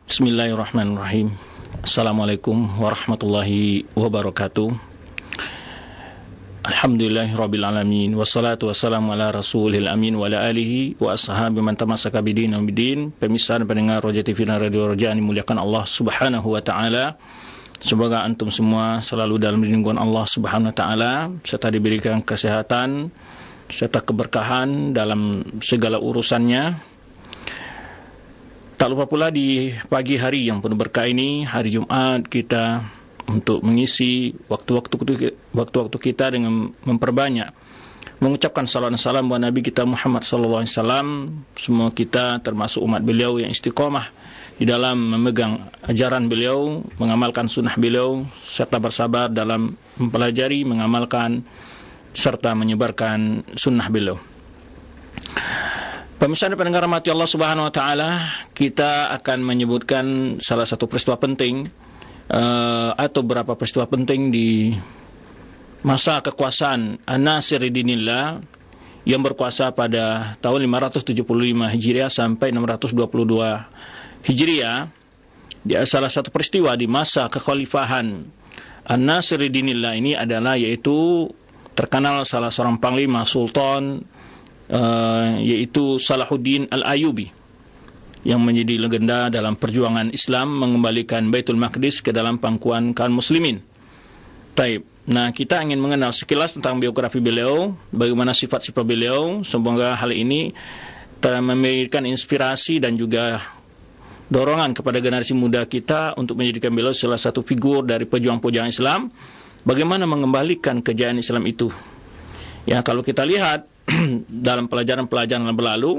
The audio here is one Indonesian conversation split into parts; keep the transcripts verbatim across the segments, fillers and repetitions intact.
Bismillahirrahmanirrahim. Assalamualaikum warahmatullahi wabarakatuh. Alhamdulillahirabbil alamin wassalatu wassalamu ala rasulil amin wa ala alihi wa ashabi man tamassaka bidin wa bidin. Pemirsa dan pendengar Roja T V dan Radio Roja yang dimuliakan Allah Subhanahu wa taala. Semoga antum semua selalu dalam lindungan Allah Subhanahu wa taala serta diberikan kesehatan serta keberkahan dalam segala urusannya. Tak lupa pula di pagi hari yang penuh berkah ini, hari Jumat, kita untuk mengisi waktu-waktu waktu-waktu kita dengan memperbanyak mengucapkan salawat dan salam buat Nabi kita Muhammad sallallahu alaihi wasallam. Semua kita termasuk umat beliau yang istiqamah di dalam memegang ajaran beliau, mengamalkan sunnah beliau, serta bersabar dalam mempelajari, mengamalkan serta menyebarkan sunnah beliau. Pemirsa dan pendengar rahmati Allah Subhanahu wa taala, kita akan menyebutkan salah satu peristiwa penting uh, atau beberapa peristiwa penting di masa kekuasaan An-Nasiruddinillah yang berkuasa pada tahun lima ratus tujuh puluh lima Hijriah sampai enam ratus dua puluh dua Hijriah. Dia salah satu peristiwa di masa kekhalifahan An-Nasiruddinillah ini adalah yaitu terkenal salah seorang panglima sultan Uh, yaitu Salahuddin Al-Ayyubi yang menjadi legenda dalam perjuangan Islam mengembalikan Baitul Maqdis ke dalam pangkuan kaum muslimin. Taib. Nah, kita ingin mengenal sekilas tentang biografi beliau, bagaimana sifat-sifat beliau. Semoga hal ini memberikan inspirasi dan juga dorongan kepada generasi muda kita untuk menjadikan beliau salah satu figur dari pejuang-pejuang Islam, bagaimana mengembalikan kejayaan Islam itu. Ya, kalau kita lihat dalam pelajaran-pelajaran yang berlalu,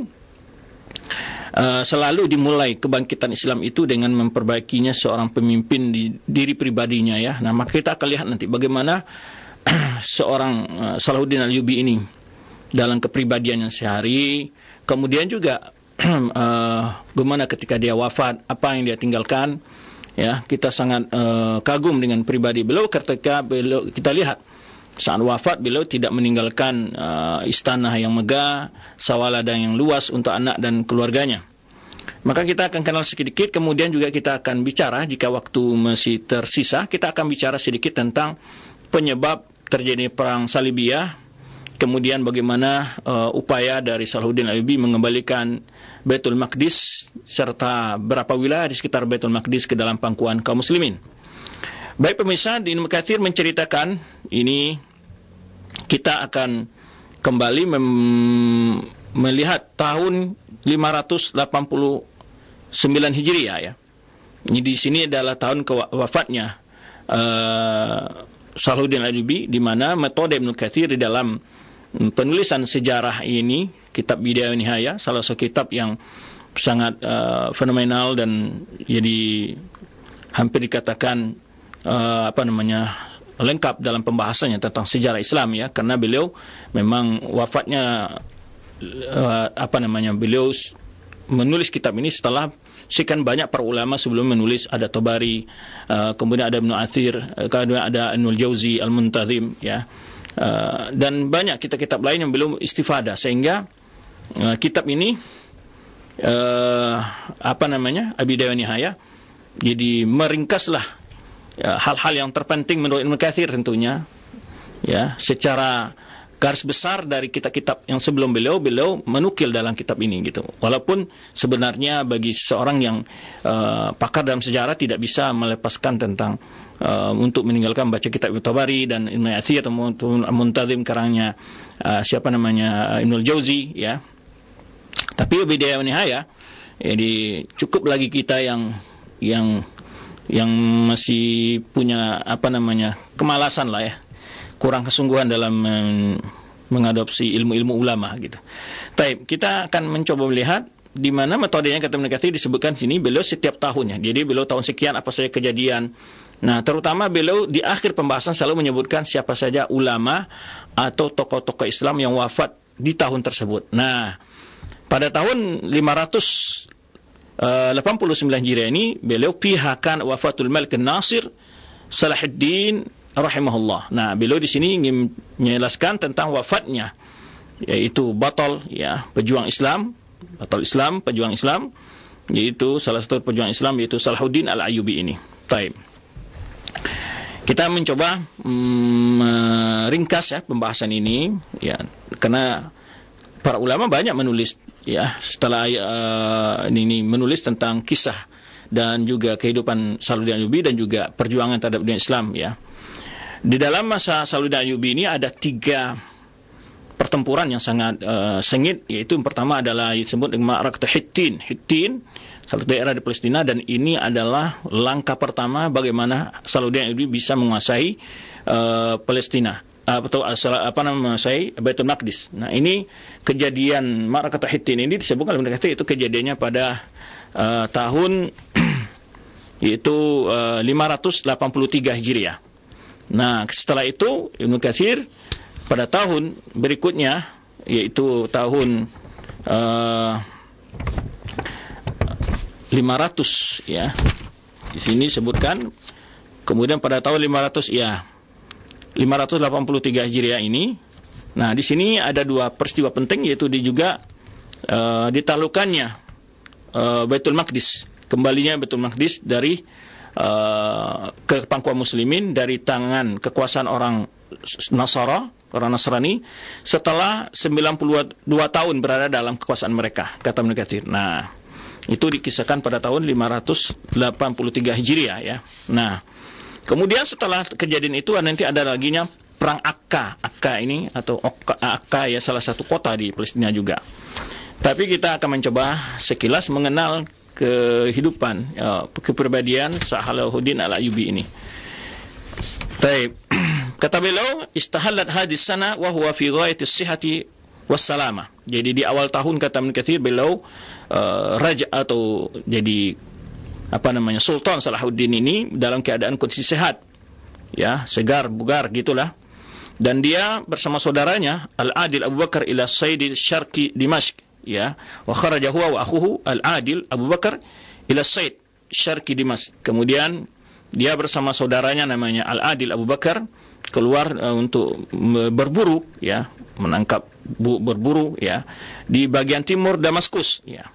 uh, selalu dimulai kebangkitan Islam itu dengan memperbaikinya seorang pemimpin di diri pribadinya, ya. Nah, maka kita akan lihat nanti bagaimana seorang uh, Salahuddin Al-Ayyubi ini dalam kepribadiannya sehari, kemudian juga uh, bagaimana ketika dia wafat, apa yang dia tinggalkan, ya. Kita sangat uh, kagum dengan pribadi beliau ketika beliau, kita lihat saat wafat beliau tidak meninggalkan uh, istana yang megah, sawah ladang yang luas untuk anak dan keluarganya. Maka kita akan kenal sedikit, kemudian juga kita akan bicara, jika waktu masih tersisa, kita akan bicara sedikit tentang penyebab terjadi perang Salibiyah, kemudian bagaimana uh, upaya dari Salahuddin Al-Ayyubi mengembalikan Baitul Maqdis serta beberapa wilayah di sekitar Baitul Maqdis ke dalam pangkuan kaum muslimin. Baik pemirsa, di Ibnu Katsir menceritakan ini, kita akan kembali mem- melihat tahun lima ratus delapan puluh sembilan Hijriah, ya. Ini di sini adalah tahun kewafatnya uh, Salahuddin Al-Ayyubi, di mana metode Ibnu Katsir di dalam penulisan sejarah ini, kitab Bidayah wa Nihayah, salah satu kitab yang sangat uh, fenomenal dan jadi hampir dikatakan Uh, apa namanya lengkap dalam pembahasannya tentang sejarah Islam, ya, karena beliau memang wafatnya uh, apa namanya beliau menulis kitab ini setelah sekian banyak para ulama sebelum menulis. Ada Tabari, uh, kemudian ada Ibnu Athir, uh, kemudian ada Ibnul Jauzi Al-Muntazim, ya, uh, dan banyak kitab-kitab lain yang belum istifadah, sehingga uh, kitab ini uh, apa namanya Bidayah wa Nihayah jadi meringkaslah ya, hal-hal yang terpenting menurut Ibnu Katsir tentunya, ya, secara garis besar dari kitab-kitab yang sebelum beliau beliau menukil dalam kitab ini, gitu. Walaupun sebenarnya bagi seorang yang uh, pakar dalam sejarah tidak bisa melepaskan tentang uh, untuk meninggalkan baca kitab Ibnu Tabari dan Ibnu Athir atau Muntazim karangnya uh, siapa namanya Ibnul Jauzi, ya. Tapi Bidayah wa Nihayah, jadi cukup lagi kita yang yang yang masih punya apa namanya kemalasan lah, ya, kurang kesungguhan dalam men- mengadopsi ilmu-ilmu ulama, gitu. Baik, kita akan mencoba melihat di mana metodenya kata Ibnu Katsir disebutkan sini beliau setiap tahunnya. Jadi beliau tahun sekian apa saja kejadian. Nah, terutama beliau di akhir pembahasan selalu menyebutkan siapa saja ulama atau tokoh-tokoh Islam yang wafat di tahun tersebut. Nah, pada tahun lima ratus delapan puluh sembilan Hijriah ini beliau pihakan wafatul Malik An-Nasir Salahuddin rahimahullah. Nah, beliau di sini ingin menjelaskan tentang wafatnya, yaitu batal, ya, pejuang Islam, batal Islam, pejuang Islam, yaitu salah satu pejuang Islam, yaitu Salahuddin Al-Ayyubi ini. Taib. Kita mencoba meringkas mm, ya pembahasan ini, ya, karena para ulama banyak menulis, ya, setelah uh, ini menulis tentang kisah dan juga kehidupan Salahuddin Ayyubi dan juga perjuangan terhadap dunia Islam, ya. Di dalam masa Salahuddin Ayyubi ini ada tiga pertempuran yang sangat uh, sengit, yaitu yang pertama adalah disebut dengan Ma'rakah Hittin. Hittin, salah satu daerah di Palestina, dan ini adalah langkah pertama bagaimana Salahuddin Ayyubi bisa menguasai uh, Palestina atau apa namanya, menguasai Baitul Maqdis. Nah, ini kejadian Ma'rakah Hittin ini disebutkan oleh mereka itu kejadiannya pada uh, tahun yaitu uh, lima ratus delapan puluh tiga Hijriah. Nah, setelah itu Ibnu Katsir pada tahun berikutnya, yaitu tahun uh, lima ratus, ya. Di sini sebutkan. Kemudian pada tahun lima ratus, ya, lima ratus delapan puluh tiga Hijriah ini. Nah, di sini ada dua peristiwa penting, yaitu di juga uh, ditaklukkannya uh, Baitul Maqdis, kembalinya Baitul Maqdis dari uh, ke pangkuan muslimin dari tangan kekuasaan orang Nasara, orang Nasrani, setelah sembilan puluh dua tahun berada dalam kekuasaan mereka, kata Ibnu Katsir. Nah, itu dikisahkan pada tahun lima ratus delapan puluh tiga Hijriah, ya. Nah, kemudian setelah kejadian itu nanti ada laginya perang Akka. Akka ini atau Akka, ya, salah satu kota di Palestina juga. Tapi kita akan mencoba sekilas mengenal kehidupan, ya, kepribadian Salahuddin Al-Ayyubi ini. Baik. Kata beliau, istahallat hadis sana wa huwa fi ghayatis sihhati wassalamah. Jadi di awal tahun, kata Ibnu Katsir, beliau uh, raja atau jadi apa namanya Sultan Salahuddin ini dalam keadaan kondisi sehat, ya, segar bugar gitulah. Dan dia bersama saudaranya Al-Adil Abu Bakar ila Sayyid Syarqi Dimashq, ya, wa kharaja huwa wa akhuhu Al-Adil Abu Bakar ila Sayyid Syarqi Dimashq. Kemudian dia bersama saudaranya namanya Al-Adil Abu Bakar keluar uh, untuk berburu, ya, menangkap bu, berburu, ya, di bagian timur Damaskus, ya.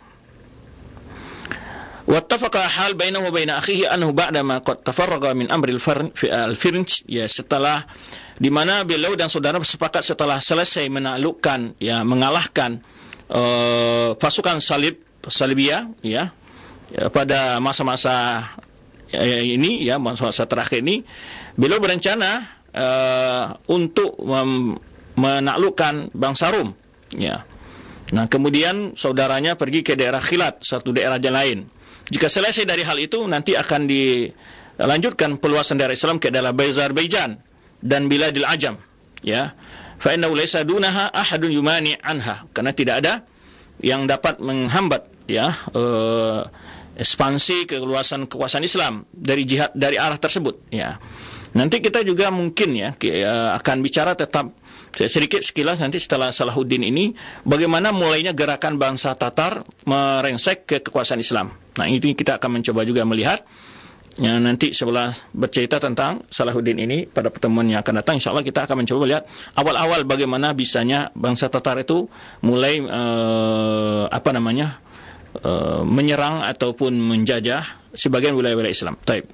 Wattafaqa hal bainahu wa bain akhihi annahu ba'da ma qad tafarraga min amri al-Firnj, ya, setelah di mana beliau dan saudara bersepakat setelah selesai menaklukkan, ya, mengalahkan uh, pasukan salib Salibiyah, ya, ya, pada masa-masa ya, ini, ya, masa-masa terakhir ini, beliau berencana Uh, untuk mem- menaklukkan bangsa Rum, ya. Nah, kemudian saudaranya pergi ke daerah Khilat, satu daerah lain. Jika selesai dari hal itu, nanti akan dilanjutkan peluasan daerah Islam ke daerah Azerbaijan dan Biladil Ajam, ya. Fa innahu laysa dunaha ahadun yumani anha, karena tidak ada yang dapat menghambat, ya, uh, ekspansi keluasan kekuasaan Islam dari jihad dari arah tersebut, ya. Nanti kita juga mungkin, ya, akan bicara tetap sedikit sekilas nanti setelah Salahuddin ini bagaimana mulainya gerakan bangsa Tatar merengsek ke kekuasaan Islam. Nah, ini kita akan mencoba juga melihat, ya, nanti setelah bercerita tentang Salahuddin ini pada pertemuan yang akan datang, insyaallah kita akan mencoba melihat awal-awal bagaimana bisanya bangsa Tatar itu mulai eh, apa namanya eh, menyerang ataupun menjajah sebagian wilayah-wilayah Islam. Taib.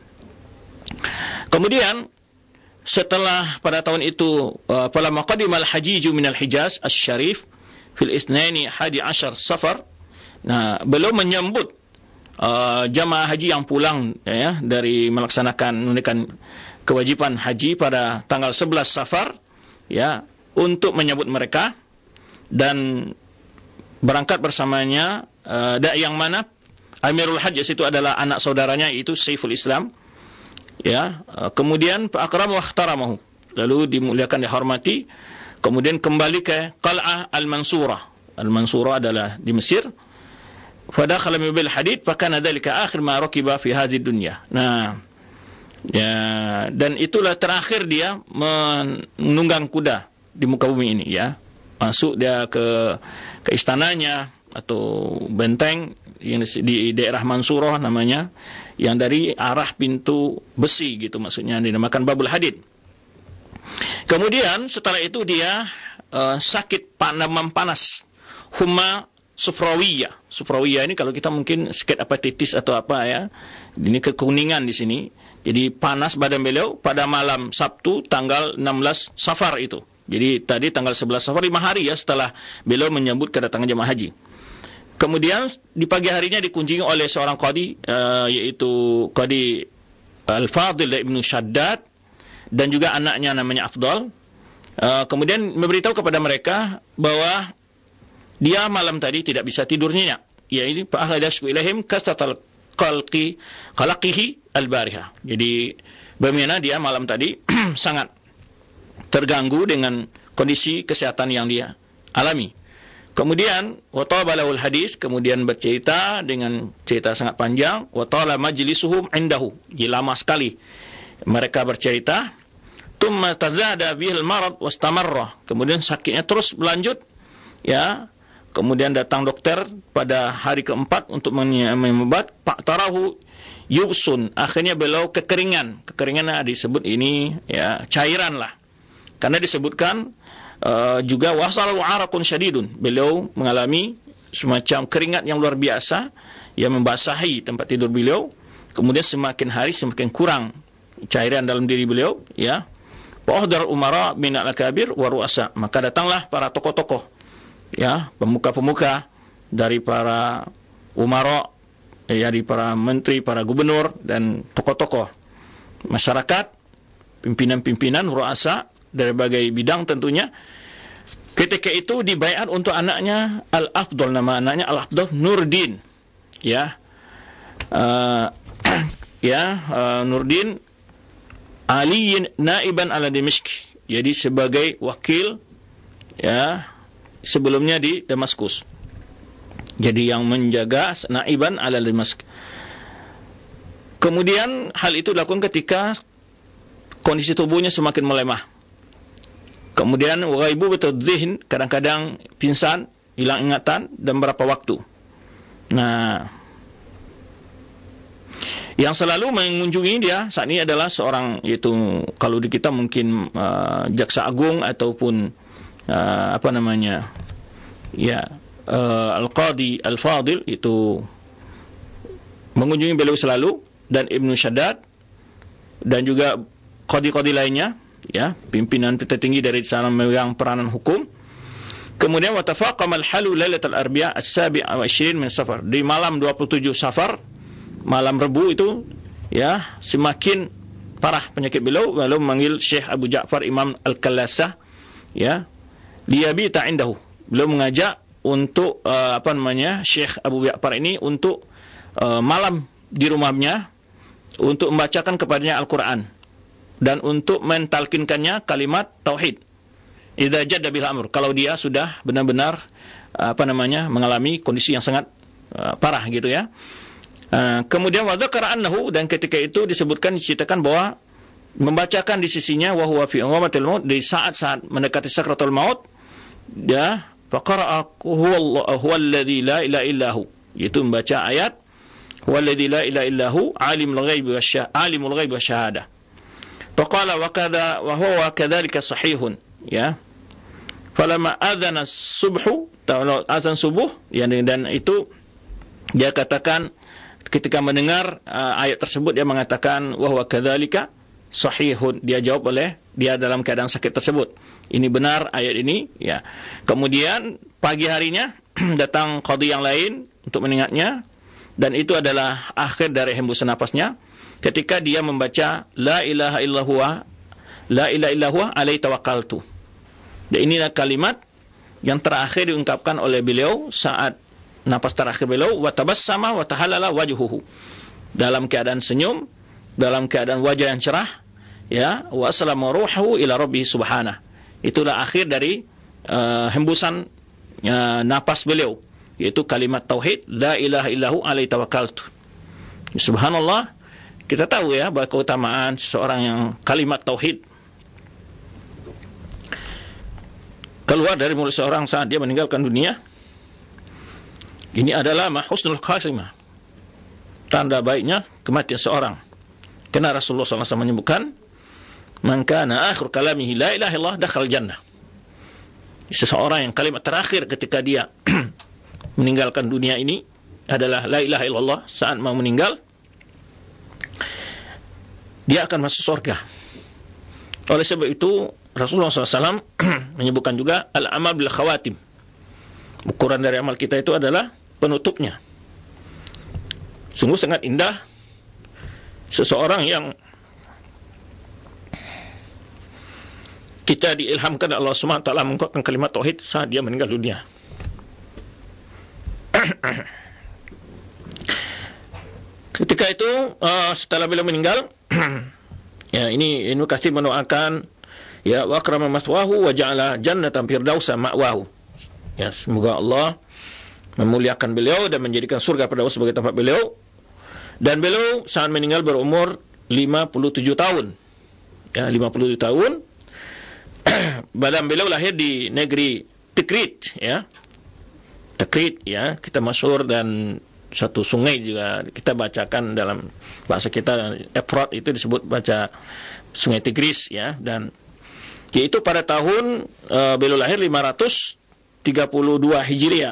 Kemudian setelah pada tahun itu pada maqadimal hajiju minal Hijaz asy-Syarif fil itsnaini hadi asyar Safar. Nah, beliau menyambut uh, jamaah haji yang pulang, ya, dari melaksanakan menunaikan kewajiban haji pada tanggal sebelas Safar, ya, untuk menyambut mereka dan berangkat bersamanya uh, yang mana Amirul Hajj itu adalah anak saudaranya, itu Saiful Islam. Ya, kemudian Pak Akram wa ihtaramahu, lalu dimuliakan, dihormati, kemudian kembali ke Qal'ah Al-Mansurah. Al-Mansurah adalah di Mesir. Fadakhala min bil hadid fa kana dzalika akhir ma rakiba fi hadhihi dunya. Nah, ya, dan itulah terakhir dia menunggang kuda di muka bumi ini, ya. Masuk dia ke ke istananya atau benteng yang di daerah Mansurah namanya, yang dari arah pintu besi gitu, maksudnya dinamakan Babul Hadid. Kemudian setelah itu dia uh, sakit demam panas, humma sufrawiyah. Sufrawiyah ini kalau kita mungkin sakit hepatitis atau apa ya, ini kekuningan di sini. Jadi panas badan beliau pada malam Sabtu tanggal enam belas Safar itu. Jadi tadi tanggal sebelas Safar, lima hari ya setelah beliau menyambut kedatangan jemaah haji. Kemudian di pagi harinya dikunjungi oleh seorang qadi, uh, yaitu Qadi Al-Fadil Ibnu Shaddad, dan juga anaknya namanya Afdal. Uh, kemudian memberitahu kepada mereka bahwa dia malam tadi tidak bisa tidur nyenyak. Ya ini fa'ahadasku ilahim kastatal qalqi qalaqihi al-bariha. Jadi bagaimana dia malam tadi sangat terganggu dengan kondisi kesehatan yang dia alami. Kemudian wa tabalahul hadis, kemudian bercerita dengan cerita sangat panjang, wa tala majlisuhum indahu. Jadi lama sekali mereka bercerita. Tumma tazada bihil marad wastamarra. Kemudian sakitnya terus berlanjut, ya. Kemudian datang dokter pada hari keempat untuk mengobat. Pak Tarahu yubsun. Akhirnya beliau kekeringan. Kekeringan disebut ini ya cairan lah. Karena disebutkan uh, juga wasal wa'arakun syadidun. Beliau mengalami semacam keringat yang luar biasa yang membasahi tempat tidur beliau. Kemudian semakin hari semakin kurang cairan dalam diri beliau, ya. Wa'hdar umara min al-akabir wa ru'asa. Maka datanglah para tokoh-tokoh, ya, pemuka-pemuka dari para umara, ya, dari para menteri, para gubernur dan tokoh-tokoh masyarakat, pimpinan-pimpinan ru'asa dari berbagai bidang tentunya. Ketika itu dibaiat untuk anaknya Al-Afdal, nama anaknya Al-Afdal Nurdin, ya. Uh, ya, uh, Nurdin Ali naiban ala Dimashq. Jadi sebagai wakil, ya, sebelumnya di Damaskus. Jadi yang menjaga naiban ala Dimashq. Kemudian hal itu dilakukan ketika kondisi tubuhnya semakin melemah. Kemudian ghaibu batadh-dhihn, kadang-kadang pingsan, hilang ingatan dan beberapa waktu. Nah, yang selalu mengunjungi dia saat ini adalah seorang, yaitu kalau di kita mungkin uh, jaksa agung ataupun uh, apa namanya, ya, uh, Al-Qadi Al-Fadil, itu mengunjungi beliau selalu, dan Ibnu Shaddad dan juga qadi-qadi lainnya, ya, pimpinan tertinggi dari sana memegang peranan hukum. Kemudian watafaqama al-halu lailatul arbi'a as-sabi' wa ishrin min Safar. Di malam dua puluh tujuh Safar, malam Rebu itu, ya, semakin parah penyakit beliau. Lalu memanggil Syekh Abu Ja'far Imam Al-Kallasah, ya, liyabita indahu. Beliau mengajak untuk uh, apa namanya, Syekh Abu Ja'far ini untuk uh, malam di rumahnya untuk membacakan kepadanya Al-Quran dan untuk mentalkinkannya kalimat tauhid. Idza jadda bil amr, kalau dia sudah benar-benar uh, apa namanya mengalami kondisi yang sangat uh, parah gitu, ya. Uh, kemudian wa dzakara annahu, dan ketika itu disebutkan, diceritakan bahwa membacakan di sisinya wa huwa fi awamatil maut, di saat-saat mendekati sakratul maut, ya, faqara'a huwa alladzi la ilaha illahu, yaitu membaca ayat huwa alladzi la ilaha illahu alimul ghaibi wasyahada, alimul ghaibi wasyahadah. Faqala wa kadza wa huwa kadzalika sahihun, ya. Falamma adzana subhu, azan subuh, ya, dan itu dia katakan ketika mendengar uh, ayat tersebut, dia mengatakan wahwa kadzalika sahihun, dia jawab oleh dia dalam keadaan sakit tersebut, ini benar ayat ini, ya. Kemudian pagi harinya datang qadhi yang lain untuk mengingatnya, dan itu adalah akhir dari hembusan napasnya ketika dia membaca la ilaha illallah la ilaha illallah alaihi tawakkaltu. Dan inilah kalimat yang terakhir diungkapkan oleh beliau saat napas terakhir beliau, wa tabassama wa tahallala wajhuhu, dalam keadaan senyum, dalam keadaan wajah yang cerah, ya, wa aslama ruhuhu ila rabbih subhanahu. Itulah akhir dari uh, hembusan uh, napas beliau, yaitu kalimat tauhid la ilaha illahu alaihi tawakkaltu. Subhanallah, kita tahu, ya, bahwa keutamaan seseorang yang kalimat tauhid keluar dari mulut seorang saat dia meninggalkan dunia. Ini adalah husnul khatimah, tanda baiknya kematian seorang. Karena Rasulullah sallallahu alaihi wasallam menyebutkan, man kana akhir kalamihi la ilaha illallah dakhal jannah. Seseorang yang kalimat terakhir ketika dia meninggalkan dunia ini adalah la ilaha illallah, saat mau meninggal dia akan masuk surga. Oleh sebab itu Rasulullah shallallahu alaihi wasallam menyebutkan juga al-amal bil khawatim. Ukuran dari amal kita itu adalah penutupnya. Sungguh sangat indah seseorang yang kita diilhamkan Allah subhanahu wa taala mengucapkan kalimat tauhid saat dia meninggal dunia. Ketika itu uh, setelah beliau meninggal ya, ini Ibnu Katsir mendoakan ya wa akrama maswahu wa ja'ala jannatan firdausa ma'wahu. Ya, semoga Allah memuliakan beliau dan menjadikan surga pada sebagai tempat beliau. Dan beliau saat meninggal berumur lima puluh tujuh tahun. Ya, lima puluh tujuh tahun. Badan beliau lahir di negeri Tikrit, ya. Tikrit, ya, kita masyhur, dan satu sungai juga kita bacakan dalam bahasa kita, Efrat itu disebut baca sungai Tigris, ya. Dan yaitu pada tahun uh, beliau lahir lima ratus tiga puluh dua Hijriah.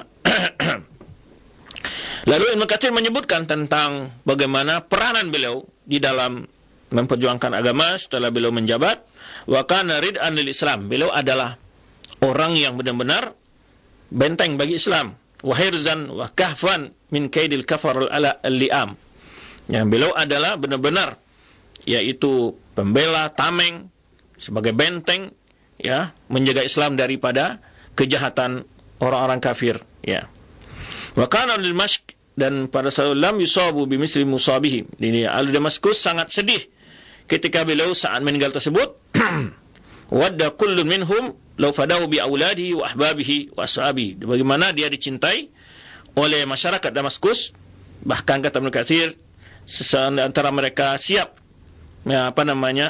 Lalu Ibnu Katsir menyebutkan tentang bagaimana peranan beliau di dalam memperjuangkan agama setelah beliau menjabat. Wa kana rid'an lil Islam. Beliau adalah orang yang benar-benar benteng bagi Islam. Wa hirzan wa kahfan min kaidil kafar al-li'am. Ya, beliau adalah benar-benar yaitu pembela, tameng, sebagai benteng, ya, menjaga Islam daripada kejahatan orang-orang kafir, ya. Wa kana lil Mashq, dan pada saat lam yusabu bimisli musabihi. Ini Al-Damaskus sangat sedih ketika beliau saat meninggal tersebut. Wadda kullun minhum law fadahu bi auladihi wa ahbabihi wa ashabihi. Bagaimana dia dicintai oleh masyarakat Damaskus, bahkan kata Ibnu Katsir antara mereka siap ya, apa namanya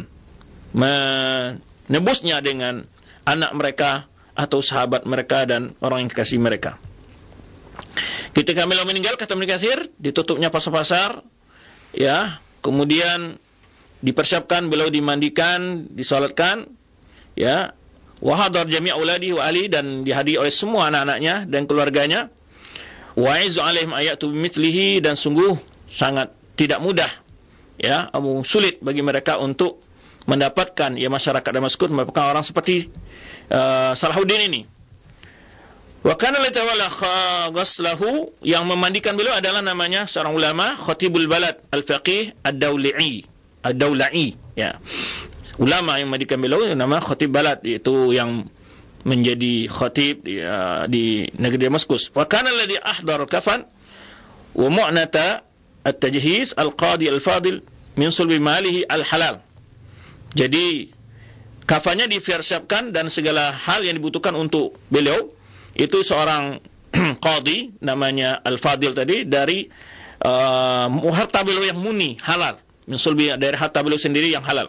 menebusnya dengan anak mereka atau sahabat mereka dan orang yang dikasihi mereka. Ketika beliau meninggal, kata Ibnu Katsir, ditutupnya pasar-pasar, ya, kemudian dipersiapkan, beliau dimandikan, disolatkan, ya, wa hadar jami' auladi wa ali, dan dihadiri oleh semua anak-anaknya dan keluarganya. Wa izu alaihim ayatu bimithlihi, dan sungguh sangat tidak mudah, ya, sulit bagi mereka untuk mendapatkan, ya, masyarakat Damaskus mendapatkan orang seperti uh, Salahuddin ini. Wa kana latawalla ghaslahu, yang memandikan beliau adalah namanya seorang ulama, Khatibul Balad Al-Faqih Ad-Daula'i, Ad-Daula'i, ya. Ulama yang memandikan beliau nama Khatib Balad, yaitu yang menjadi khatib di, uh, di negeri Damaskus. Wa kana alladhi ahdara kafan wa mu'nata at-tajhiz al-qadi al-fadil min sulbi malihi al-halal. Jadi kafannya dipersiapkan dan segala hal yang dibutuhkan untuk beliau itu seorang qadi namanya Al-Fadil tadi dari uh, harta beliau yang murni halal, min sulbi, dari harta beliau sendiri yang halal.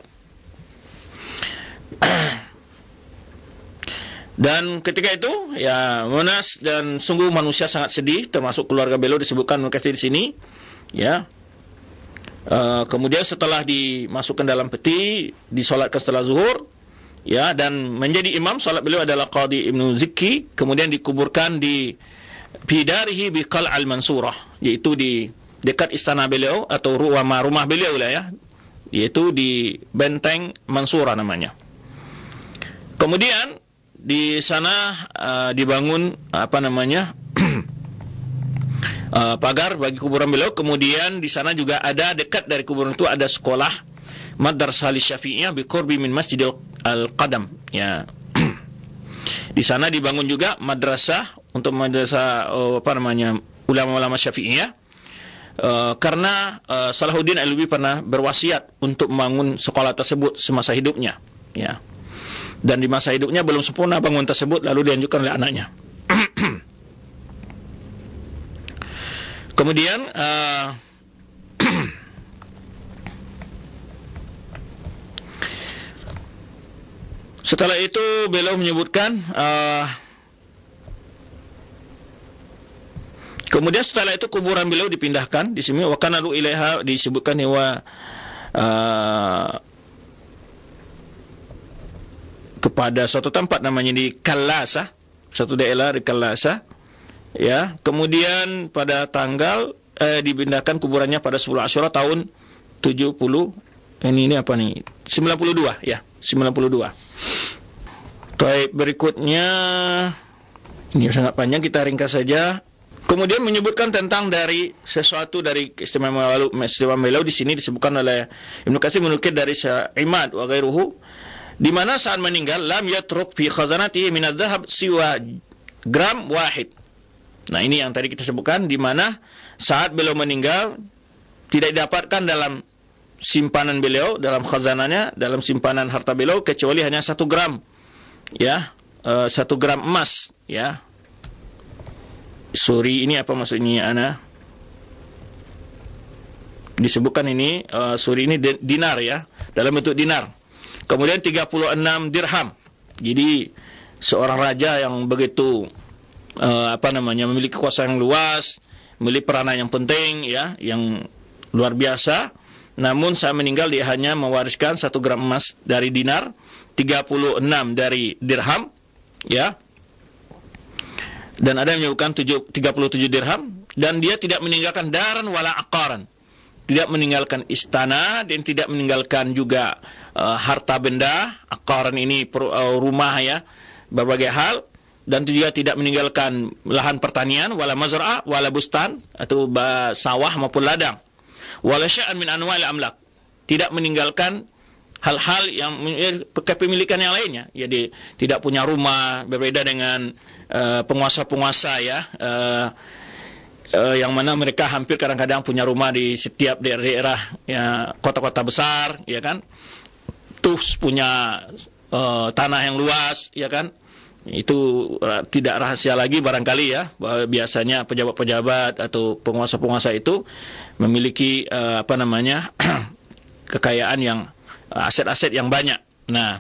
Dan ketika itu, ya, Munas, dan sungguh manusia sangat sedih, termasuk keluarga beliau disebutkan di sini, ya. Uh, kemudian setelah dimasukkan dalam peti, disolatkan setelah zuhur, ya, dan menjadi imam salat beliau adalah Qadi Ibnu Zikki, kemudian dikuburkan di bidarihi bi Qal'al Mansurah, yaitu di dekat istana beliau atau rumah rumah beliau lah, ya, yaitu di Benteng Mansurah namanya. Kemudian di sana uh, dibangun apa namanya uh, pagar bagi kuburan beliau. Kemudian di sana juga ada, dekat dari kuburan itu ada sekolah Madrasah Syafi'iyah bi qurbi min Masjidil Al-Qadam, ya. Di sana dibangun juga madrasah untuk madrasah uh, apa namanya ulama-ulama Syafi'iyah, uh, karena uh, Salahuddin Ayyubi pernah berwasiat untuk membangun sekolah tersebut semasa hidupnya, ya. Dan di masa hidupnya belum sempurna bangun tersebut, lalu dianjurkan oleh anaknya. Kemudian uh, setelah itu beliau menyebutkan uh, kemudian setelah itu kuburan beliau dipindahkan di sini, wa kana ilaiha, disebutkan wa uh, kepada suatu tempat namanya di Kallasa, satu daerah di Kallasa, Ya, kemudian pada tanggal eh, dipindahkan kuburannya pada sepuluh Asyura tahun tujuh puluh. Ini ini apa nih? sembilan puluh dua ya, sembilan puluh dua. Baik, berikutnya ini sangat panjang, kita ringkas saja. Kemudian menyebutkan tentang dari sesuatu dari keistimewaan beliau di sini disebutkan oleh Ibnu Katsir menukil dari Sa'imad wa ghairuhu, di mana saat meninggal lam yatruk fi khazanatihi min adz-dzahab siwa gram wahid. Nah, ini yang tadi kita sebutkan, di mana saat beliau meninggal tidak didapatkan dalam simpanan beliau, dalam khazanahnya, dalam simpanan harta beliau kecuali hanya satu gram, ya, e, satu gram emas, ya. Suri ini apa maksudnya, Ana? Disebutkan ini e, suri ini dinar, ya, dalam bentuk dinar. Kemudian tiga puluh enam dirham. Jadi seorang raja yang begitu e, apa namanya memiliki kekuasaan yang luas, memiliki peranan yang penting, ya, yang luar biasa. Namun saat meninggal dia hanya mewariskan satu gram emas dari dinar, tiga puluh enam dari dirham, ya. Dan ada yang menyebutkan tiga puluh tujuh dirham, dan dia tidak meninggalkan daran wala aqaran. Tidak meninggalkan istana dan tidak meninggalkan juga uh, harta benda. Aqaran ini per, uh, rumah, ya, berbagai hal, dan juga tidak meninggalkan lahan pertanian wala mazra'ah wala bustan atau sawah maupun ladang. Wala sya'an min anwa'il amlak. Tidak meninggalkan hal-hal yang kepemilikan yang lainnya. Jadi tidak punya rumah, berbeda dengan uh, penguasa-penguasa, ya, uh, uh, yang mana mereka hampir kadang-kadang punya rumah di setiap daerah, ya, kota-kota besar, ya kan. Terus punya uh, tanah yang luas, ya kan. Itu uh, tidak rahasia lagi barangkali, ya, bahwa biasanya pejabat-pejabat atau penguasa-penguasa itu memiliki uh, apa namanya kekayaan yang uh, aset-aset yang banyak. Nah,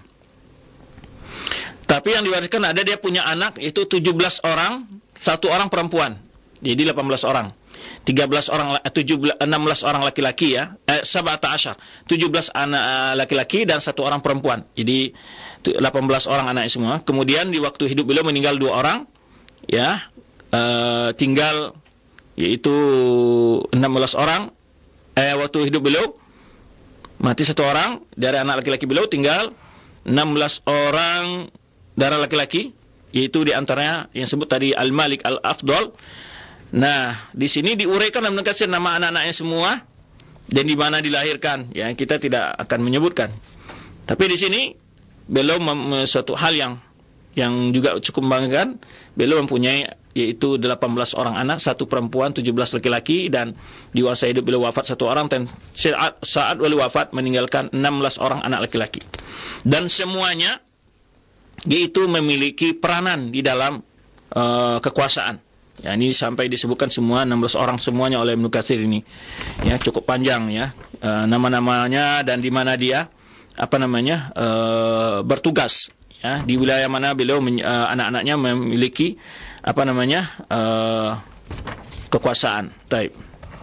tapi yang diwariskan ada dia punya anak itu tujuh belas orang, satu orang perempuan. Jadi delapan belas orang. tiga belas orang, tujuh belas, enam belas orang laki-laki, ya. Eh, sab'ata asyar. tujuh belas anak laki-laki dan satu orang perempuan. Jadi delapan belas orang anak semua. Kemudian di waktu hidup beliau meninggal dua orang, ya. Uh, tinggal yaitu enam belas orang. Eh waktu hidup beliau mati satu orang dari anak laki-laki beliau, tinggal enam belas orang darah laki-laki, yaitu di antaranya yang sebut tadi Al-Malik Al-Afdal. Nah, di sini diuraikan dalam Katsir nama anak-anaknya semua dan di mana dilahirkan. Ya, kita tidak akan menyebutkan. Tapi di sini beliau mem- suatu hal yang yang juga cukup membanggakan, beliau mempunyai yaitu delapan belas orang anak, satu perempuan, tujuh belas laki-laki, dan di masa hidup beliau wafat satu orang, dan saat, saat beliau wafat meninggalkan enam belas orang anak laki-laki. Dan semuanya yaitu memiliki peranan di dalam uh, kekuasaan. Ya, ini sampai disebutkan semua enam belas orang semuanya oleh Ibnu Katsir ini. Ya, cukup panjang, ya, e, nama-namanya dan di mana dia apa namanya e, bertugas, ya, di wilayah mana beliau men, e, anak-anaknya memiliki apa namanya e, kekuasaan. Baik.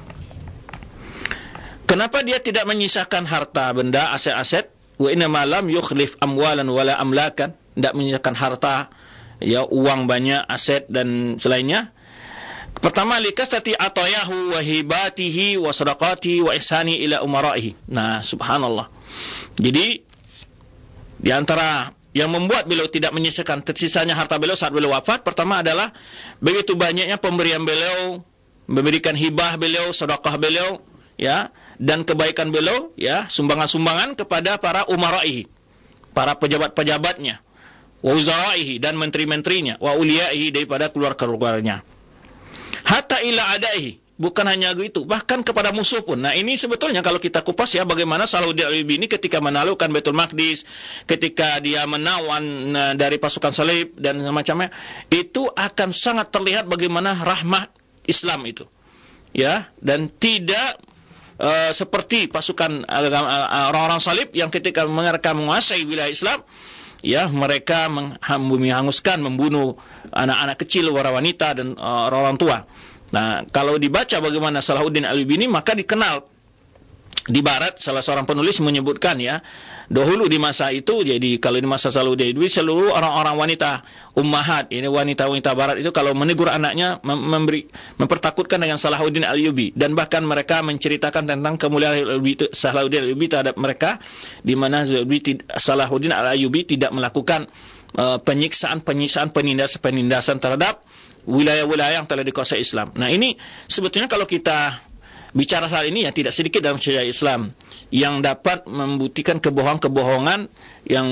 Kenapa dia tidak menyisakan harta benda, aset-aset? Wa inna ma lam yukhlif amwalan wala amlakan, tidak menyisakan harta, ya, uang banyak, aset dan selainnya. Pertama, likasati atayahu wa hibatihi wa sadaqatihi wa ihsani ila umaraihi. Nah, subhanallah. Jadi di antara yang membuat beliau tidak menyisakan tersisanya harta beliau saat beliau wafat, pertama adalah begitu banyaknya pemberian beliau, memberikan hibah beliau, sedekah beliau, ya, dan kebaikan beliau, ya, sumbangan-sumbangan kepada para umaraihi, para pejabat-pejabatnya, wa uzaraihi, dan menteri-menterinya, wa uliyaihi, daripada keluarga-keluarganya. Hatta ila adaihi, bukan hanya itu, bahkan kepada musuh pun. Nah, ini sebetulnya kalau kita kupas, ya, bagaimana Salahuddin Ayyubi ini ketika menaklukkan Baitul Maqdis, ketika dia menawan uh, dari pasukan salib dan semacamnya, itu akan sangat terlihat bagaimana rahmat Islam itu, ya, dan tidak uh, seperti pasukan uh, orang-orang salib yang ketika mereka menguasai wilayah Islam, ya, mereka menghanguskan, membunuh anak-anak kecil, para wanita, dan uh, orang tua. Nah, kalau dibaca bagaimana Salahuddin Ayyubi ini, maka dikenal di barat salah seorang penulis menyebutkan ya, dahulu di masa itu, jadi kalau di masa Salahuddin Ayyubi seluruh orang-orang wanita ummahat, ini wanita-wanita barat itu kalau menegur anaknya memberi mempertakutkan dengan Salahuddin Ayyubi, dan bahkan mereka menceritakan tentang kemuliaan Salahuddin Ayyubi terhadap mereka, di mana Salahuddin Ayyubi tidak melakukan uh, penyiksaan-penyiksaan, penindasan-penindasan terhadap wilayah-wilayah yang telah dikuasai Islam. Nah, ini sebetulnya kalau kita bicara saat ini ya tidak sedikit dalam syariat Islam yang dapat membuktikan kebohongan-kebohongan yang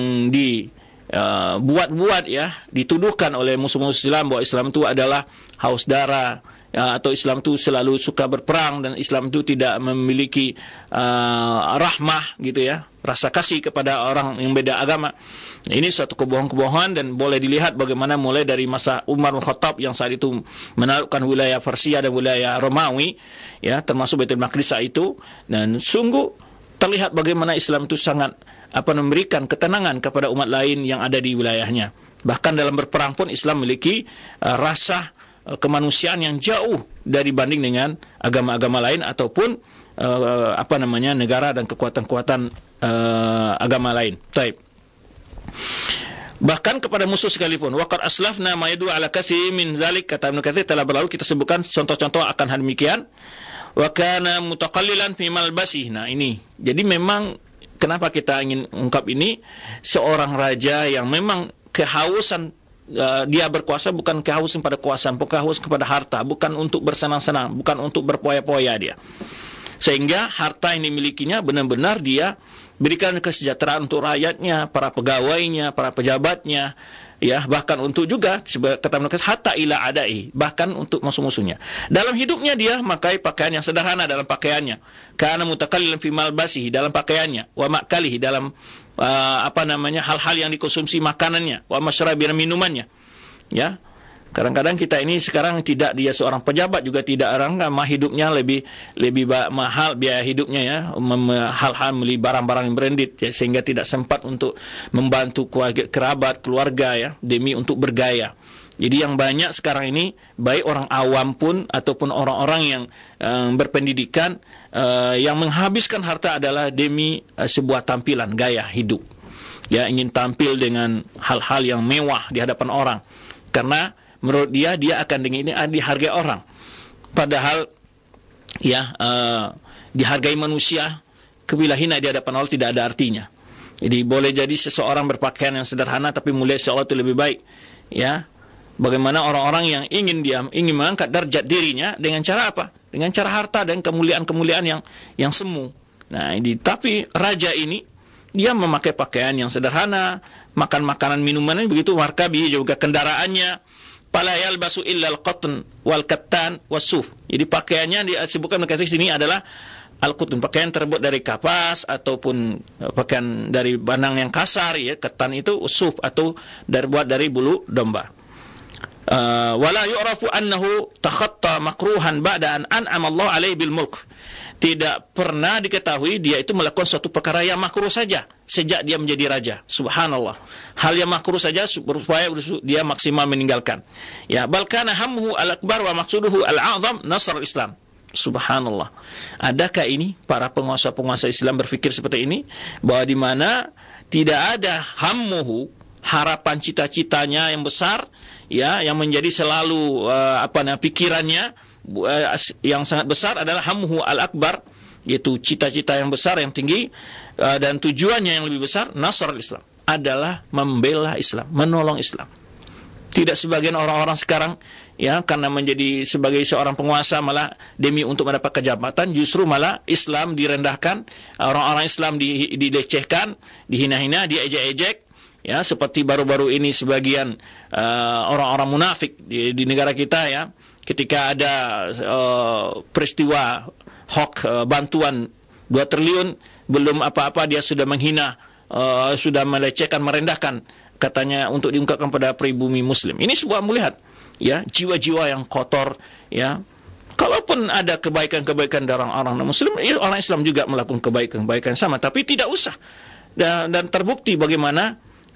dibuat-buat uh, ya, dituduhkan oleh musuh-musuh Islam bahwa Islam itu adalah haus darah ya, atau Islam itu selalu suka berperang, dan Islam itu tidak memiliki uh, rahmah gitu ya, rasa kasih kepada orang yang beda agama. Ini suatu kebohongan-kebohongan, dan boleh dilihat bagaimana mulai dari masa Umar bin Khattab yang saat itu menaklukkan wilayah Persia dan wilayah Romawi, ya, termasuk Baitul Maqdis itu, dan sungguh terlihat bagaimana Islam itu sangat apa memberikan ketenangan kepada umat lain yang ada di wilayahnya. Bahkan dalam berperang pun Islam memiliki uh, rasa uh, kemanusiaan yang jauh dari banding dengan agama-agama lain ataupun uh, apa namanya negara dan kekuatan-kekuatan uh, agama lain. Baik. Bahkan kepada musuh sekalipun, waqad aslafna ma yadu ala katsir min dzalik, kata Ibnu Katsir, telah berlalu kita sebutkan contoh-contoh akan hal demikian. Wa kana mutaqallilan fi malbasih. Nah, ini. Jadi memang kenapa kita ingin ungkap ini, seorang raja yang memang kehausan uh, dia berkuasa bukan kehausan pada kekuasaan, bukan kehausan kepada harta, bukan untuk bersenang-senang, bukan untuk berpoya-poya dia. Sehingga harta yang dimilikinya benar-benar dia berikan kesejahteraan untuk rakyatnya, para pegawainya, para pejabatnya, ya, bahkan untuk juga kata mereka hatta ila adai, bahkan untuk musuh-musuhnya. Dalam hidupnya dia memakai pakaian yang sederhana dalam pakaiannya. Kana mutakallilan fi malbasihi, dalam pakaiannya, wa makalihi, dalam uh, apa namanya hal-hal yang dikonsumsi makanannya, wa masyrabi, minumannya. Ya. Kadang-kadang kita ini sekarang tidak dia seorang pejabat juga tidak, orang mah hidupnya lebih lebih mahal biaya hidupnya ya, hal-hal beli barang-barang yang branded ya, sehingga tidak sempat untuk membantu keluarga, kerabat, keluarga ya, demi untuk bergaya. Jadi yang banyak sekarang ini baik orang awam pun ataupun orang-orang yang um, berpendidikan uh, yang menghabiskan harta adalah demi uh, sebuah tampilan gaya hidup. Ya, ingin tampil dengan hal-hal yang mewah di hadapan orang. Karena menurut dia, dia akan dengan ini dihargai orang. Padahal, ya, uh, dihargai manusia, kebilah hina di hadapan Allah tidak ada artinya. Jadi boleh jadi seseorang berpakaian yang sederhana, tapi mulia insya Allah itu lebih baik. Ya, bagaimana orang-orang yang ingin dia ingin mengangkat derajat dirinya dengan cara apa? Dengan cara harta dan kemuliaan-kemuliaan yang yang semu. Nah, ini tapi raja ini dia memakai pakaian yang sederhana, makan makanan minumannya begitu, warkabi juga kendaraannya. Pala yalbasu illa al-qatn wal kattan was-suf. Jadi pakaiannya disebutkan mereka di sini adalah al-qutn, pakaian terbuat dari kapas ataupun pakaian dari benang yang kasar ya, ketan itu suf atau terbuat dari bulu domba. Uh, wala yu'rafu annahu takhatta makruhan ba'da an an'ama Allah alaihi bil mulk. Tidak pernah diketahui dia itu melakukan suatu perkara yang makruh saja sejak dia menjadi raja. Subhanallah. Hal yang makruh saja supaya dia maksimal meninggalkan. Ya, bal kana hammuhu al-akbar wa maqsuduhu al-a'zam nasr al-Islam. Subhanallah. Adakah ini para penguasa-penguasa Islam berfikir seperti ini, bahwa di mana tidak ada hammuhu, harapan cita-citanya yang besar ya, yang menjadi selalu uh, apa namanya pikirannya yang sangat besar adalah hammuhu al-akbar, yaitu cita-cita yang besar yang tinggi, dan tujuannya yang lebih besar nasr al-Islam, adalah membela Islam, menolong Islam. Tidak sebagian orang-orang sekarang ya, karena menjadi sebagai seorang penguasa malah demi untuk mendapat kejabatan, justru malah Islam direndahkan, orang-orang Islam dilecehkan, dihina-hina, diejek-ejek. Ya, seperti baru-baru ini sebagian uh, orang-orang munafik di, di negara kita ya, ketika ada uh, peristiwa hoax uh, bantuan dua triliun, belum apa-apa dia sudah menghina, uh, sudah melecehkan, merendahkan, katanya untuk diungkapkan pada pribumi muslim. Ini sebuah melihat ya, jiwa-jiwa yang kotor ya. Kalaupun ada kebaikan-kebaikan dari orang-orang muslim, ya, orang Islam juga melakukan kebaikan-kebaikan sama, tapi tidak usah. Dan, dan terbukti bagaimana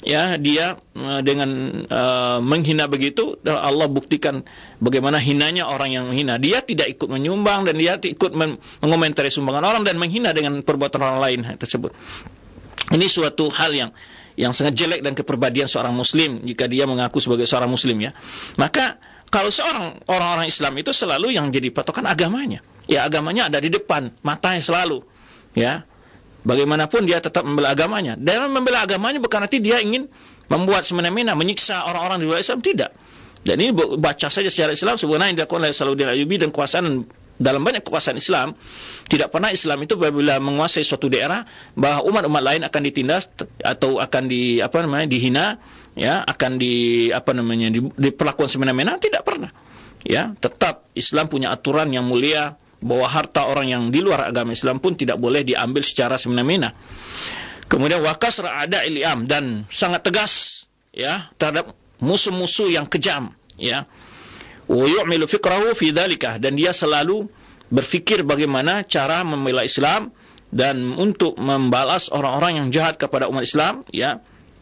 ya dia uh, dengan uh, menghina begitu, Allah buktikan bagaimana hinanya orang yang menghina. Dia tidak ikut menyumbang dan dia ikut men- mengomentari sumbangan orang dan menghina dengan perbuatan orang lain tersebut. Ini suatu hal yang yang sangat jelek dan kepribadian seorang muslim jika dia mengaku sebagai seorang muslim, ya. Maka kalau seorang orang-orang Islam itu selalu yang jadi patokan agamanya. Ya, agamanya ada di depan matanya selalu, ya. Bagaimanapun dia tetap membela agamanya. Dan membela agamanya bukan arti dia ingin membuat semena-mena menyiksa orang-orang di luar Islam, tidak. Dan ini baca saja secara Islam sebenarnya yang dilakukan oleh Salahuddin Ayyubi dan kekuasaan dalam banyak kekuasaan Islam. Tidak pernah Islam itu apabila menguasai suatu daerah bahwa umat-umat lain akan ditindas atau akan di apa namanya dihina, ya, akan di apa namanya di, diperlakukan semena-mena, tidak pernah. Ya, tetap Islam punya aturan yang mulia bahwa harta orang yang di luar agama Islam pun tidak boleh diambil secara semena-mena. Kemudian wakasra ada iliam, dan sangat tegas, ya, terhadap musuh-musuh yang kejam, ya. Wa yu'milu fikrahu fi dzalika, dan dia selalu berfikir bagaimana cara membela Islam dan untuk membalas orang-orang yang jahat kepada umat Islam, ya.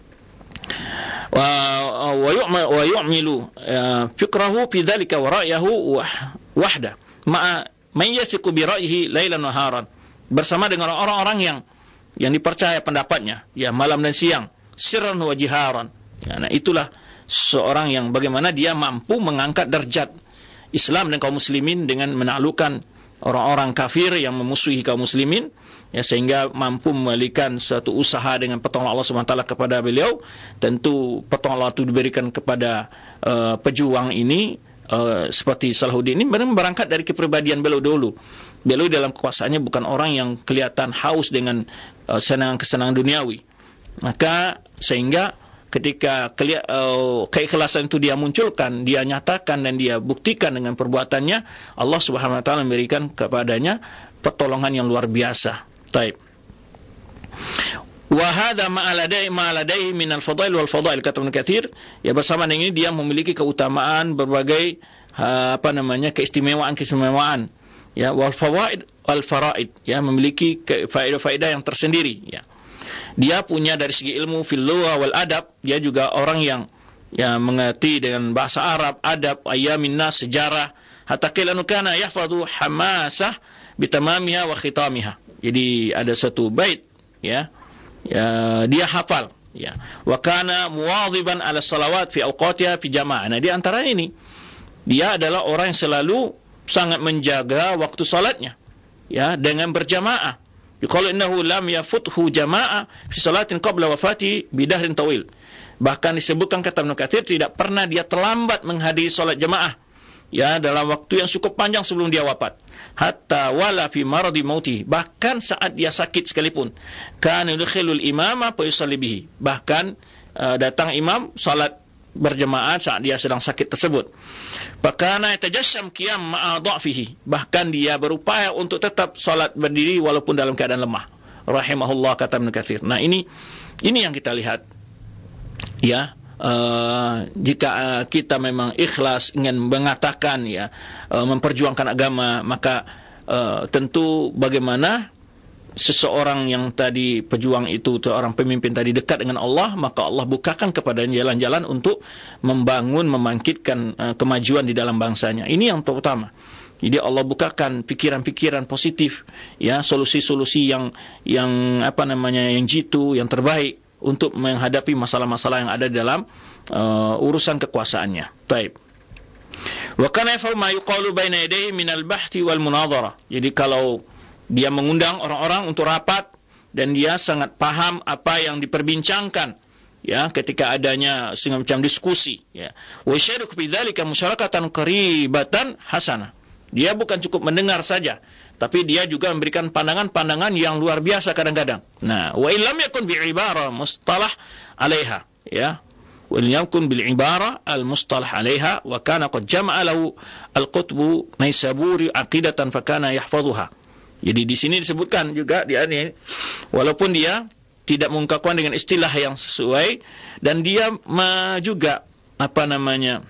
Wa wa yu'milu fikrahu fi dzalika wa ra'yahu wahda ma'a man yasiqu bi ra'yihi lailan wa naharan, bersama dengan orang-orang yang yang dipercaya pendapatnya, ya, malam dan siang, sirran wa jiharan. Ya, nah, itulah seorang yang bagaimana dia mampu mengangkat derajat Islam dan kaum muslimin dengan menaklukkan orang-orang kafir yang memusuhi kaum muslimin, ya, sehingga mampu memberikan suatu usaha dengan pertolongan Allah subhanahu wa taala kepada beliau. Tentu pertolongan Allah itu diberikan kepada uh, pejuang ini, uh, seperti Salahuddin ini berangkat dari kepribadian beliau dulu. Beliau dalam kekuasaannya bukan orang yang kelihatan haus dengan uh, kesenangan-kesenangan duniawi. Maka sehingga ketika kelia, uh, keikhlasan itu dia munculkan, dia nyatakan dan dia buktikan dengan perbuatannya, Allah Subhanahu wa taala memberikan kepadanya pertolongan yang luar biasa. Taib. Wa hadza ma'aladai ma'aladai min al-fadail wal fadail, kata Ibnu Katsir, ya, bersama dengan ini dia memiliki keutamaan berbagai uh, apa namanya keistimewaan-keistimewaan, ya, wal fawaid wal faraid, ya, memiliki faedah-faedah yang tersendiri, ya. Dia punya dari segi ilmu fil lugha wal adab, dia juga orang yang ya mengerti dengan bahasa Arab, adab, ayamin nas, sejarah, hatta qilanu kana yahfadhu hamasah bitamamiha wa khitamiha. Jadi ada satu bait, ya, ya dia hafal, ya, wa kana muwadhiban ala salawat fi awqatiha fi jamaah. Nah, di antara ini dia adalah orang yang selalu sangat menjaga waktu salatnya, ya, dengan berjamaah. Yuqalu innahu lam yafuthu jamaah fi salatin qabla wafati bidahrin tawil. Bahkan disebutkan kata Ibnu Katsir tidak pernah dia terlambat menghadiri salat jamaah, ya, dalam waktu yang cukup panjang sebelum dia wafat. Hatta wala fi maradi mauti, bahkan saat dia sakit sekalipun, kana yudkhilul imama fa yusalli bihi, bahkan uh, datang imam salat berjemaah saat dia sedang sakit tersebut. Bahkan yatajassam qiyam ma'a dha'fihi, bahkan dia berupaya untuk tetap salat berdiri walaupun dalam keadaan lemah. Rahimahullah, kata Ibnu Katsir. Nah, ini ini yang kita lihat, ya. Uh, jika uh, kita memang ikhlas ingin mengatakan, ya, uh, memperjuangkan agama, maka uh, tentu bagaimana seseorang yang tadi pejuang itu, seorang pemimpin tadi dekat dengan Allah, maka Allah bukakan kepadanya jalan-jalan untuk membangun, membangkitkan uh, kemajuan di dalam bangsanya. Ini yang terutama. Jadi Allah bukakan pikiran-pikiran positif, ya, solusi-solusi yang yang apa namanya yang jitu, yang terbaik untuk menghadapi masalah-masalah yang ada dalam uh, urusan kekuasaannya. Baik. Wa kana yaf'alu ma yuqalu baina yadayhi min al-bahthi wal munadharah. Jadi kalau dia mengundang orang-orang untuk rapat dan dia sangat paham apa yang diperbincangkan, ya, ketika adanya semacam diskusi, ya. Wa yasyariku fi dzalika musyarakatan qaribatan hasanah. Dia bukan cukup mendengar saja, tapi dia juga memberikan pandangan-pandangan yang luar biasa kadang-kadang. Nah, wa illam yakun bi ibara mustalah 'alaiha, ya. Wa illam yakun bil ibara al mustalah 'alaiha wa kana qad jama'a lahu al qutbu Naisaburi aqidatan fa kana yahfazuha. Jadi di sini disebutkan juga dia ini, walaupun dia tidak mengungkapkan dengan istilah yang sesuai, dan dia juga apa namanya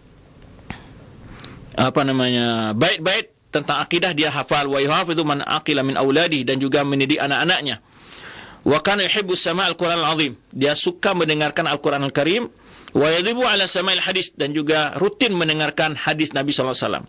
apa namanya bait-bait tentang akidah dia hafal. Wa yuhafidhu man aqila min auladi, dan juga mendidik anak-anaknya. Wa kana yuhibbu sama'al Qur'an al-azim. Dia suka mendengarkan Al-Qur'an al-Karim. Wa yadhibu ala sama'il hadis, dan juga rutin mendengarkan hadis Nabi sallallahu alaihi wasallam.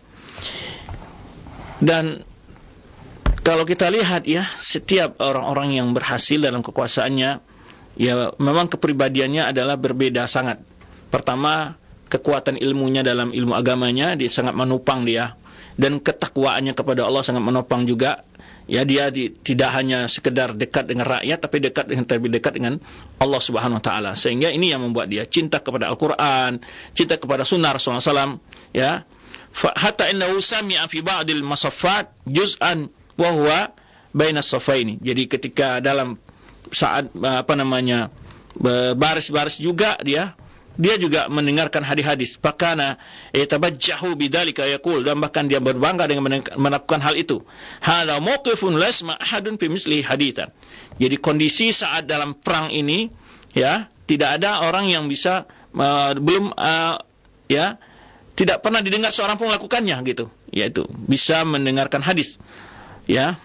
Dan kalau kita lihat ya, setiap orang-orang yang berhasil dalam kekuasaannya, ya memang kepribadiannya adalah berbeda sangat. Pertama, kekuatan ilmunya dalam ilmu agamanya, dia sangat menopang dia, dan ketakwaannya kepada Allah sangat menopang juga. Ya, dia di, tidak hanya sekedar dekat dengan rakyat, tapi dekat dengan lebih dekat dengan Allah Subhanahu wa taala. Sehingga ini yang membuat dia cinta kepada Al-Qur'an, cinta kepada sunnah Rasulullah sallallahu alaihi wasallam, ya. Fa hatta innahu sami'a fi ba'dil masaffat juz'an wa huwa baina as-saffaini. Jadi ketika dalam saat apa namanya baris-baris juga dia dia juga mendengarkan hadis-hadis. Fakana yatabajjahu bidzalika yaqul, dan bahkan dia berbangga dengan melakukan hal itu. Hadza mauqifun lasma ahadun fi misli haditsan. Jadi kondisi saat dalam perang ini, ya, tidak ada orang yang bisa uh, belum uh, ya tidak pernah didengar seorang pun melakukannya gitu, yaitu bisa mendengarkan hadis, ya.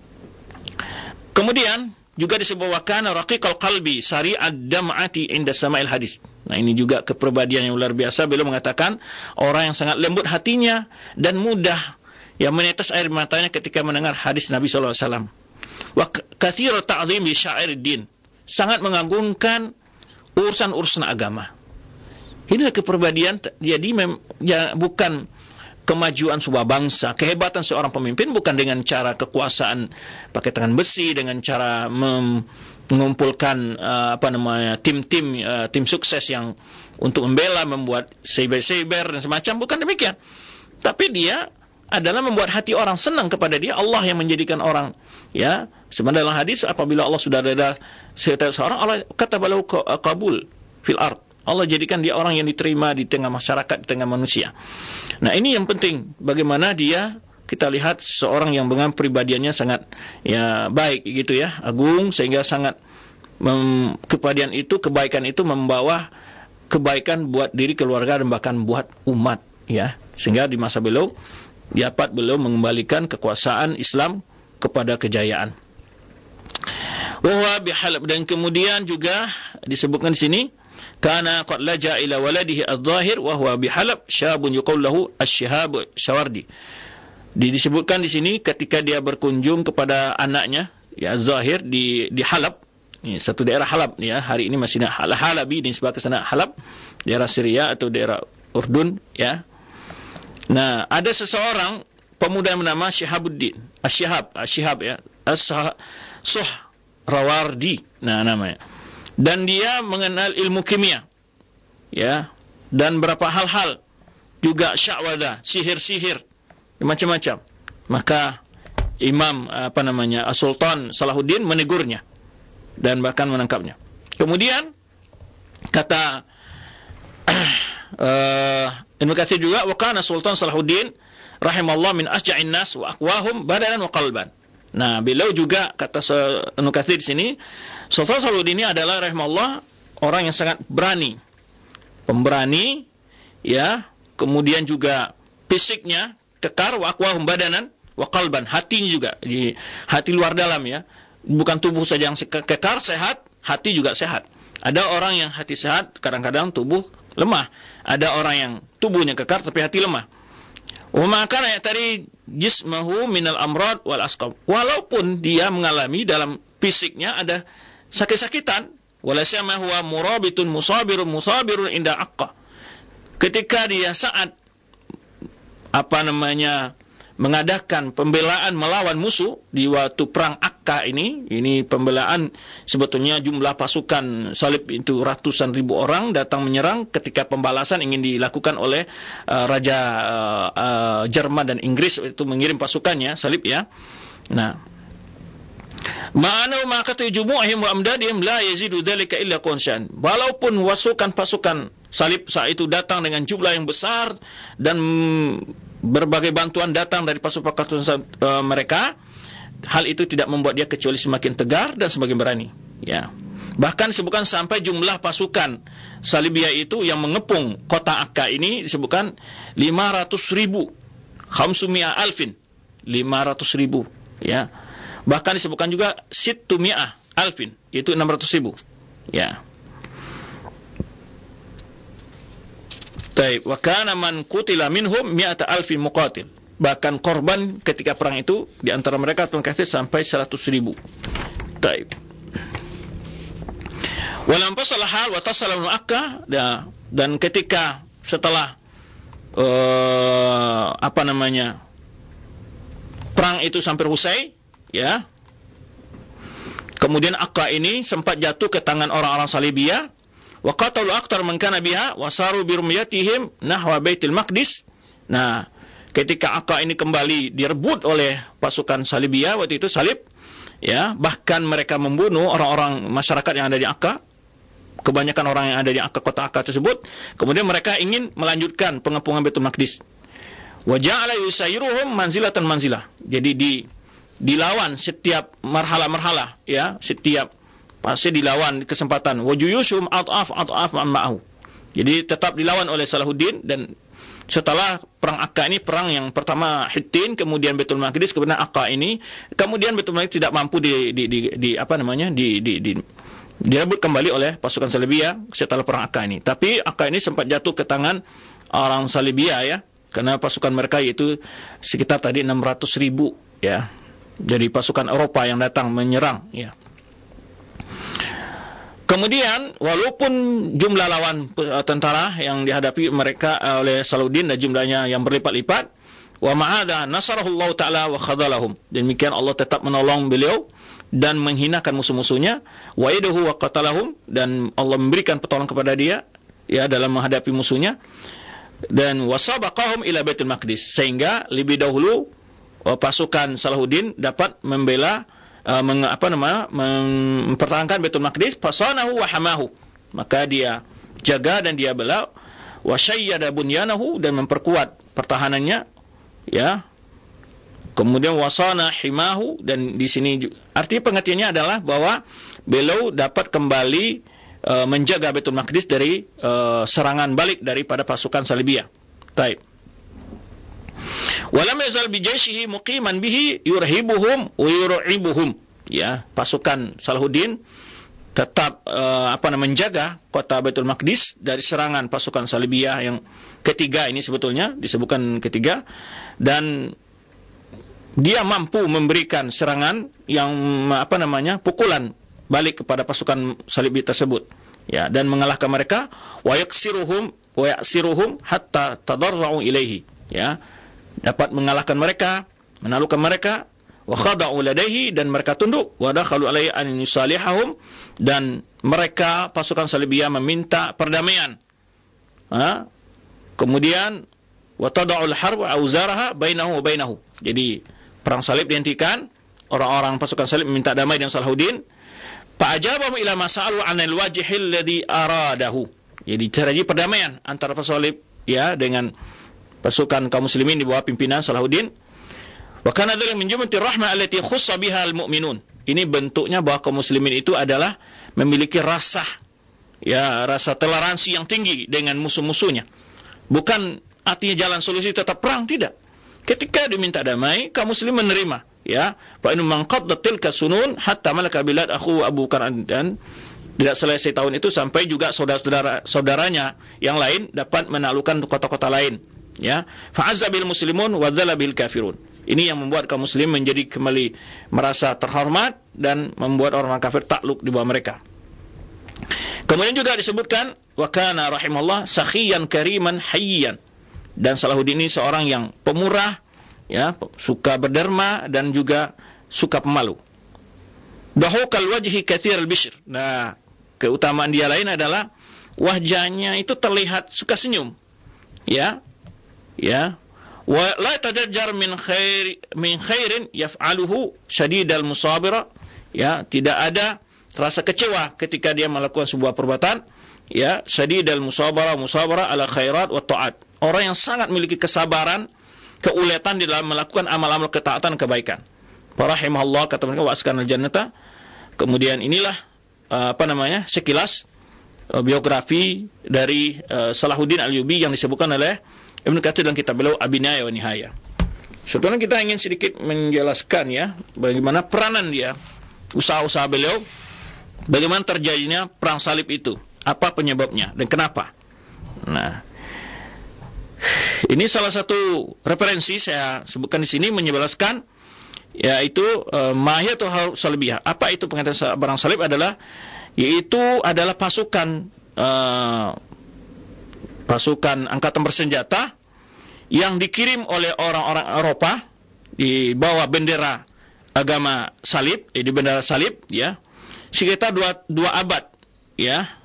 Kemudian juga disebutkan raqiqal qalbi sari'ad dam'ati inda sama'il hadis. Nah, ini juga kepribadian yang luar biasa. Beliau mengatakan orang yang sangat lembut hatinya dan mudah yang menetes air matanya ketika mendengar hadis Nabi sallallahu alaihi wasallam. Wa katsiru ta'zim li sya'iriddin. Sangat mengagungkan urusan-urusan agama. Inilah kepribadian, jadi mem, ya, bukan kemajuan sebuah bangsa, kehebatan seorang pemimpin bukan dengan cara kekuasaan pakai tangan besi, dengan cara mem, mengumpulkan uh, apa namanya tim-tim uh, tim sukses yang untuk membela, membuat cyber-cyber dan semacam, bukan demikian. Tapi dia adalah membuat hati orang senang kepada dia. Allah yang menjadikan orang, ya, sebenarnya dalam hadis apabila Allah sudah ada seorang, Allah kata balau qabul fil ard. Allah jadikan dia orang yang diterima di tengah masyarakat, di tengah manusia. Nah, ini yang penting. Bagaimana dia, kita lihat seorang yang dengan pribadiannya sangat ya baik gitu ya, agung, sehingga sangat mem, kepribadian itu, kebaikan itu membawa kebaikan buat diri keluarga dan bahkan buat umat, ya. Sehingga di masa beliau dapat beliau mengembalikan kekuasaan Islam kepada kejayaan. Wa bihalab, dan kemudian juga disebutkan di sini kana qad laja ila waladihi adh-dhahir wa huwa bihalab syabun yuqal lahu asy-syihab syawardi. Disebutkan di sini ketika dia berkunjung kepada anaknya, ya, Zahir di di Halab, ini satu daerah Halab, ya, hari ini masih Halabi di sebelah sana Halab, daerah Syria atau daerah Urdun, ya. Nah, ada seseorang pemuda yang bernama Syihabuddin, Asy-Syihab, Asy-Syihab, ya, As-Suhrawardi, nah namanya. Dan dia mengenal ilmu kimia, ya, dan berapa hal-hal juga sya'wada, sihir-sihir, macam-macam. Maka Imam apa namanya Sultan Salahuddin menegurnya dan bahkan menangkapnya. Kemudian kata uh, Ibnu Katsir juga, wa kana Sultan Salahuddin rahimallahu min asja'in nas wa aqwahum badanan wa qalban. Nah, beliau juga kata Ibnu Katsir di sini, Sultan Salahuddin ini adalah rahimallah orang yang sangat berani, pemberani, ya, kemudian juga fisiknya kekar, wa aqwahum badanan wa qalban, hatinya juga, di hati luar dalam, ya, bukan tubuh saja yang kekar sehat, hati juga sehat. Ada orang yang hati sehat, kadang-kadang tubuh lemah. Ada orang yang tubuhnya kekar tapi hati lemah. Wa ma kana ya'tari jismahu minal amrad wal asqam. Walaupun dia mengalami dalam fisiknya ada sakit-sakitan, walaysa ma huwa murabitun musabirun musabirun inda aqqa. Ketika dia saat apa namanya mengadakan pembelaan melawan musuh di waktu perang Akka ini, ini pembelaan sebetulnya jumlah pasukan salib itu ratusan ribu orang datang menyerang ketika pembalasan ingin dilakukan oleh uh, Raja uh, uh, Jerman dan Inggris itu mengirim pasukannya salib, ya. Nah, ma'ana ma'akatu jumu'ihim wa amdadihim la yazidu dzalika illa qunsan. Walaupun pasukan-pasukan salib saat itu datang dengan jumlah yang besar dan berbagai bantuan datang dari pasukan uh, mereka, hal itu tidak membuat dia kecuali semakin tegar dan semakin berani, ya. Bahkan disebutkan sampai jumlah pasukan Salibiyah itu yang mengepung kota Akka ini disebutkan lima ratus ribu, khamsumia alfin, lima ratus ribu, ya. Bahkan disebutkan juga situmi'ah alfin, yaitu enam ratus ribu. Ya. Taib. Wa kana man qutila minhum mi'ata alfin muqatil. Bahkan korban ketika perang itu di antara mereka orang kafir sampai seratus ribu. Taib. Walam fasalah hal wa tasala Makkah, dan ketika setelah uh, apa namanya perang itu sampai usai, ya. Kemudian Aqqa ini sempat jatuh ke tangan orang-orang Salibiyah. Wa qatalu aktar man kana biha wa saru bi rumyatihim nahwa Baitul Maqdis. Nah, ketika Aqqa ini kembali direbut oleh pasukan Salibiyah waktu itu salib, ya, bahkan mereka membunuh orang-orang masyarakat yang ada di Aqqa. Kebanyakan orang yang ada di Aqqa, kota Aqqa tersebut. Kemudian mereka ingin melanjutkan pengepungan Baitul Maqdis. Wa ja'ala yusayyiruhum manzilatan manzilah. Jadi di dilawan setiap marhala-marhala, ya, setiap pasti dilawan kesempatan. Wajuyushum at'af at'af ma'ahu. Jadi tetap dilawan oleh Salahuddin, dan setelah perang Aqqa ini, perang yang pertama Hittin, kemudian Baitul Maqdis, kemudian Aqqa ini, kemudian Baitul Maqdis tidak mampu di, di, di, di apa namanya di, di, di direbut kembali oleh pasukan Salibiyah setelah perang Aqqa ini. Tapi Aqqa ini sempat jatuh ke tangan orang Salibiyah, ya, karena pasukan mereka yaitu sekitar tadi enam ratus ribu, ya. Jadi pasukan Eropa yang datang menyerang, ya. Kemudian walaupun jumlah lawan tentara yang dihadapi mereka oleh Salahuddin dan jumlahnya yang berlipat-lipat, wa ma'ada nasarahullahu ta'ala wa khadalahum. Demikian Allah tetap menolong beliau dan menghinakan musuh-musuhnya. Wa idahu wa qatalahum, dan Allah memberikan pertolongan kepada dia, ya, dalam menghadapi musuhnya. Dan wasabaqahum ila Baitul Maqdis, sehingga lebih dahulu pasukan Salahuddin dapat membela uh, meng, apa nama mempertahankan Baitul Maqdis. Fasanahu wa hamahu, maka dia jaga dan dia bela. Wa syayyada bunyanahu, dan memperkuat pertahanannya, ya. Kemudian wasana himahu, dan di sini arti pengertiannya adalah bahwa beliau dapat kembali uh, menjaga Baitul Maqdis dari uh, serangan balik daripada pasukan Salibiyah. Baik. Walam yazal bijayshihi muqiman bihi yurhibuhum wa yur'ibuhum. Ya, pasukan Salahuddin tetap uh, apa namanya menjaga kota Baitul Maqdis dari serangan pasukan Salibiyah yang ketiga ini, sebetulnya disebutkan ketiga, dan dia mampu memberikan serangan yang apa namanya pukulan balik kepada pasukan Salibiyah tersebut, ya, dan mengalahkan mereka. Wa yaksiruhum wa yaksiruhum hatta tadarra'u ilaihi, ya, dapat mengalahkan mereka, menaklukkan mereka. Wa khada'u ladaihi, dan mereka tunduk. Wa dakhalu alaihi an yusalihahum, dan mereka pasukan Salibiyah meminta perdamaian. Ha? Kemudian wa tada'ul harb auzaraha bainahu wa bainahu. Jadi perang salib dihentikan, orang-orang pasukan salib meminta damai dengan Salahuddin. Fa ajabahum ila mas'alu 'anil wajhil ladzi aradahu. Jadi terjadi perdamaian antara pasukan salib, ya, dengan pasukan kaum muslimin di bawah pimpinan Salahuddin. Wa kana dzalika min jumlatir rahmah allati khussa biha al-mu'minun. Ini bentuknya bahwa kaum muslimin itu adalah memiliki rasa, ya, rasa toleransi yang tinggi dengan musuh-musuhnya. Bukan artinya jalan solusi tetap perang, tidak. Ketika diminta damai, kaum muslim menerima, ya. Fa in man qaddat tilka sunun hatta malaka bilad akhu Abu Bakar, dan tidak selesai tahun itu sampai juga saudara-saudara saudaranya yang lain dapat menaklukkan kota-kota lain, ya. Fa'azza bil muslimun wa dzalla bil kafirun. Ini yang membuat kaum muslim menjadi kembali merasa terhormat dan membuat orang kafir takluk di bawah mereka. Kemudian juga disebutkan wa kana rahimahullah sakhiyan kariman hayyan, dan Salahuddin ini seorang yang pemurah, ya, suka berderma dan juga suka pemalu. Dahukal wajhi katsirul bishr. Nah, keutamaan dia lain adalah wajahnya itu terlihat suka senyum, ya, ya. Wa la tadajjar min khair min khairin yaf'aluhu syadidal musabira, ya, tidak ada rasa kecewa ketika dia melakukan sebuah perbuatan, ya, syadidal musabara musabara ala khairat wa ta'at. Orang yang sangat memiliki kesabaran, keuletan di dalam melakukan amal-amal ketaatan kebaikan. Rahimahullah, kata mereka, wa askanal jannata. Kemudian inilah uh, apa namanya sekilas uh, biografi dari uh, Salahuddin Ayyubi yang disebutkan oleh Ibnu Katsir dalam kitab beliau Abinaya wa Nihaya. Sebetulnya kita ingin sedikit menjelaskan, ya, bagaimana peranan dia, usaha-usaha beliau bagaimana terjadinya perang salib itu, apa penyebabnya dan kenapa. Nah, ini salah satu referensi saya sebutkan di sini menjelaskan, yaitu uh, mahiyatu salibiyah. Apa itu pengertian perang salib adalah, yaitu adalah pasukan uh, pasukan angkatan bersenjata yang dikirim oleh orang-orang Eropa di bawah bendera agama salib, eh, di bendera salib, ya, sekitar dua, dua abad, ya.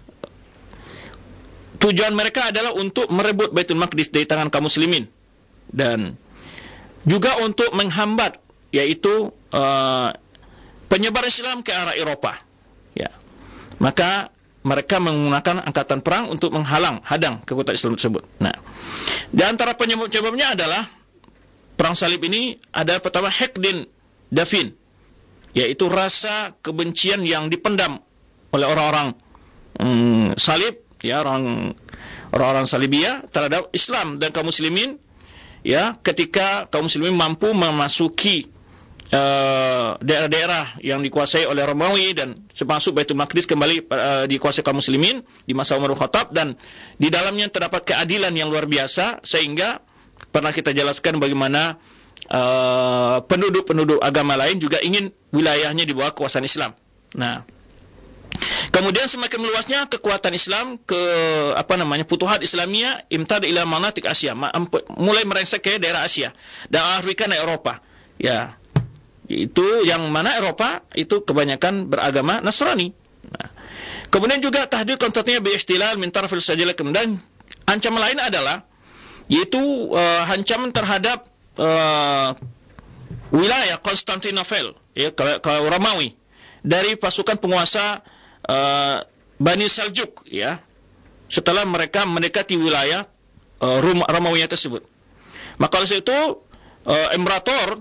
Tujuan mereka adalah untuk merebut Baitul Maqdis dari tangan kaum muslimin dan juga untuk menghambat, yaitu uh, penyebaran Islam ke arah Eropa. Ya, maka mereka menggunakan angkatan perang untuk menghalang, hadang kekuatan Islam tersebut. Nah, di antara penyebab-penyebabnya adalah perang salib ini adalah pertama hekdin dafin, yaitu rasa kebencian yang dipendam oleh orang-orang hmm, salib, ya, orang orang-orang salibiyah terhadap Islam dan kaum muslimin, ya, ketika kaum muslimin mampu memasuki uh, daerah-daerah yang dikuasai oleh Romawi dan termasuk Baitul Maqdis kembali uh, dikuasai kaum muslimin di masa Umar bin Khattab, dan di dalamnya terdapat keadilan yang luar biasa, sehingga pernah kita jelaskan bagaimana uh, penduduk-penduduk agama lain juga ingin wilayahnya di bawah kekuasaan Islam. Nah, kemudian semakin meluasnya kekuatan Islam ke apa namanya Futuhat Islamiyah imtad ila manatik Asia, mulai merangsek ke daerah Asia dan Afrika dan Eropa. Ya, itu yang mana Eropa itu kebanyakan beragama Nasrani. Nah, kemudian juga tahdid Konstantinia bi ihtilal min tarafil sajil, kemudian ancaman lain adalah yaitu uh, ancaman terhadap uh, wilayah Konstantinopel, ya, ke, ke Romawi dari pasukan penguasa Uh, Bani Saljuk, ya, setelah mereka mendekati wilayah uh, Romawi tersebut. Maka oleh itu uh, Imperator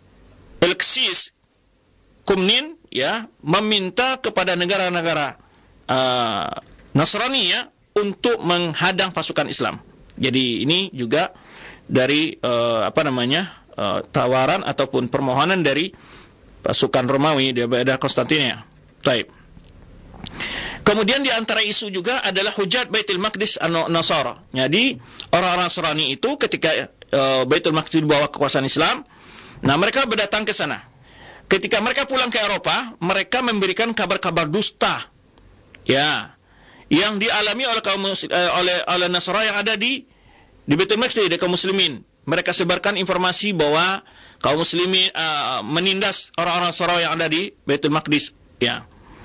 Alexis Komnin, ya, meminta kepada negara-negara uh, Nasrani, ya, untuk menghadang pasukan Islam. Jadi ini juga dari uh, apa namanya uh, tawaran ataupun permohonan dari pasukan Romawi di daerah Konstantinia. Baik. Kemudian di antara isu juga adalah hujat Baitul Maqdis an-Nasara. Jadi orang-orang Nasrani itu ketika uh, Baitul Maqdis di bawah kekuasaan Islam, nah mereka berdatang ke sana. Ketika mereka pulang ke Eropa, mereka memberikan kabar-kabar dusta, ya, yang dialami oleh kaum uh, oleh oleh Nasara yang ada di di Baitul Maqdis, di kaum muslimin. Mereka sebarkan informasi bahwa kaum muslimin uh, menindas orang-orang Nasara yang ada di Baitul Maqdis, ya.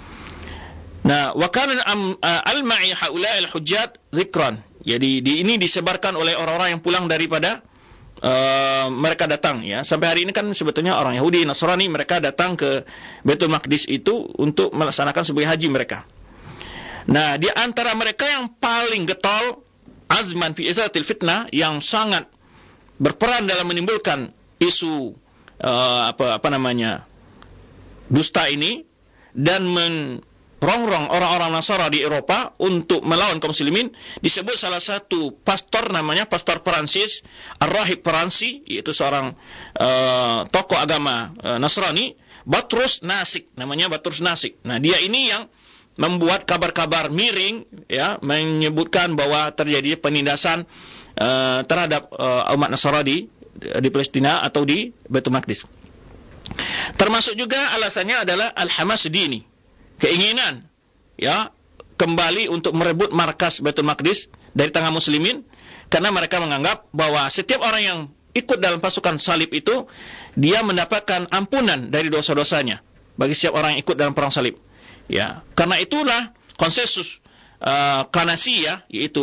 Nah, wa kana al-ma'i haula al-hujjat dzikran. Jadi di, ini disebarkan oleh orang-orang yang pulang daripada uh, mereka datang, ya. Sampai hari ini kan sebetulnya orang Yahudi, Nasrani mereka datang ke Baitul Maqdis itu untuk melaksanakan sebagai haji mereka. Nah, di antara mereka yang paling getol azman fi izalatil fitnah, yang sangat berperan dalam menimbulkan isu uh, apa apa namanya dusta ini dan men rongrong orang-orang Nasara di Eropa untuk melawan kaum muslimin, disebut salah satu pastor namanya pastor Perancis, Ar-Rahib Peransi, yaitu seorang uh, tokoh agama uh, Nasrani, Batrus Nasik, namanya Batrus Nasik. Nah, dia ini yang membuat kabar-kabar miring, ya, menyebutkan bahwa terjadi penindasan uh, terhadap uh, umat Nasara di di Palestina atau di Baitul Maqdis. Termasuk juga alasannya adalah al-hamas dini, keinginan, ya, kembali untuk merebut markas Baitul Maqdis dari tangan muslimin, karena mereka menganggap bahwa setiap orang yang ikut dalam pasukan salib itu dia mendapatkan ampunan dari dosa-dosanya bagi setiap orang yang ikut dalam perang salib, ya. Karena itulah konsensus uh, Kanasi, ya, yaitu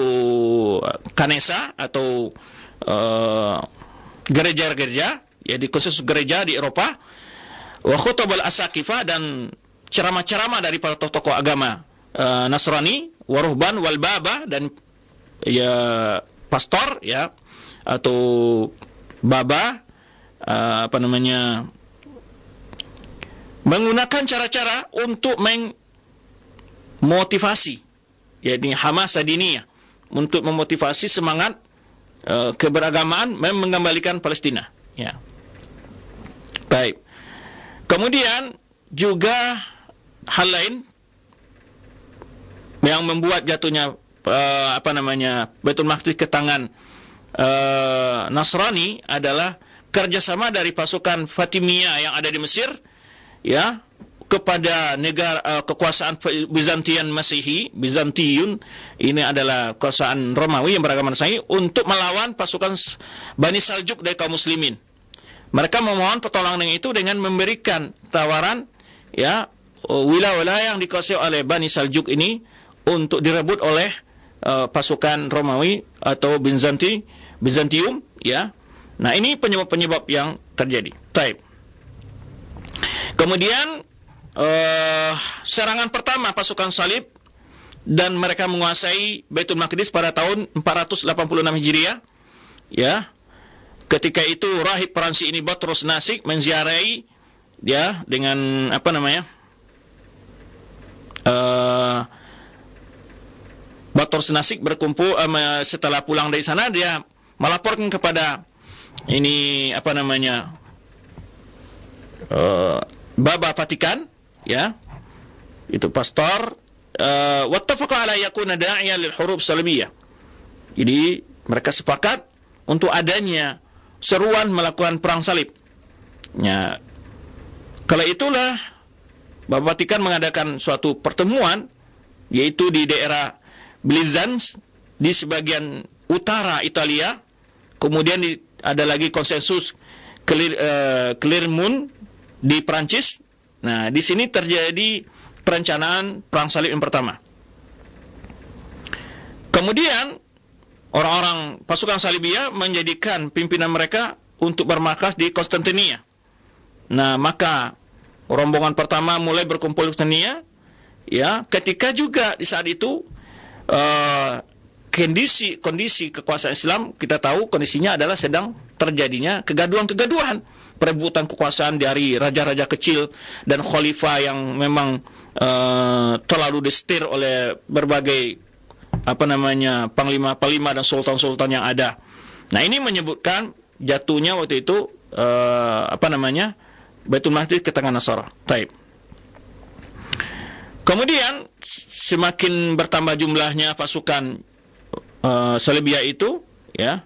Kanesa atau uh, gereja-gereja, ya, di konsensus gereja di Eropa, wa khutabul asaqifah, dan ceramah-ceramah dari para tokoh agama uh, Nasrani, waruhban wal baba, dan ya pastor, ya, atau baba, uh, apa namanya, menggunakan cara-cara untuk memotivasi, yakni hamasa diniyah, untuk memotivasi semangat uh, keberagamaan, mengembalikan Palestina, ya. Baik. Kemudian juga hal lain yang membuat jatuhnya uh, apa namanya Baitul Maqdis ke tangan uh, Nasrani adalah kerjasama dari pasukan Fatimiyah yang ada di Mesir, ya, kepada negara uh, kekuasaan Bizantian Masehi, Bizantiun, ini adalah kekuasaan Romawi yang beragama Nasrani, untuk melawan pasukan Bani Saljuk dari kaum muslimin. Mereka memohon pertolongan itu dengan memberikan tawaran, ya, wilayah-wilayah yang dikuasai oleh Bani Saljuk ini untuk direbut oleh uh, pasukan Romawi atau Bizanti, Bizantium, ya. Nah, ini penyebab-penyebab yang terjadi. Baik. Kemudian uh, serangan pertama pasukan salib dan mereka menguasai Baitul Maqdis pada tahun empat ratus delapan puluh enam Hijriah, ya. Ketika itu rahib Perancis ini Batros Nasik menziarahi, ya, dengan apa namanya? Uh, Batros Nasik berkumpul uh, setelah pulang dari sana, dia melaporkan kepada ini apa namanya uh, Baba Vatikan, ya, itu pastor, uh, wattafaqa ala yakuna da'iyan lil hurub salibiyah. Jadi mereka sepakat untuk adanya seruan melakukan perang salib. Ya, kala itulah Baba Vatikan mengadakan suatu pertemuan, yaitu di daerah Blizans di sebagian utara Italia. Kemudian di, ada lagi konsensus Cler, uh, Clermont di Prancis. Nah, di sini terjadi perencanaan perang salib yang pertama. Kemudian orang-orang pasukan Salibiyah menjadikan pimpinan mereka untuk bermarkas di Konstantinia. Nah, maka rombongan pertama mulai berkumpul di Konstantinia, ya, ketika juga di saat itu Uh, kondisi kondisi kekuasaan Islam, kita tahu kondisinya adalah sedang terjadinya kegaduhan-kegaduhan, perebutan kekuasaan dari raja-raja kecil dan khalifah yang memang uh, terlalu disetir oleh berbagai apa namanya panglima-panglima dan sultan-sultan yang ada. Nah, ini menyebutkan jatuhnya waktu itu uh, apa namanya Baitul Maqdis ke tangan Nasara. Taib. Kemudian semakin bertambah jumlahnya pasukan uh, Salibiyah itu, ya,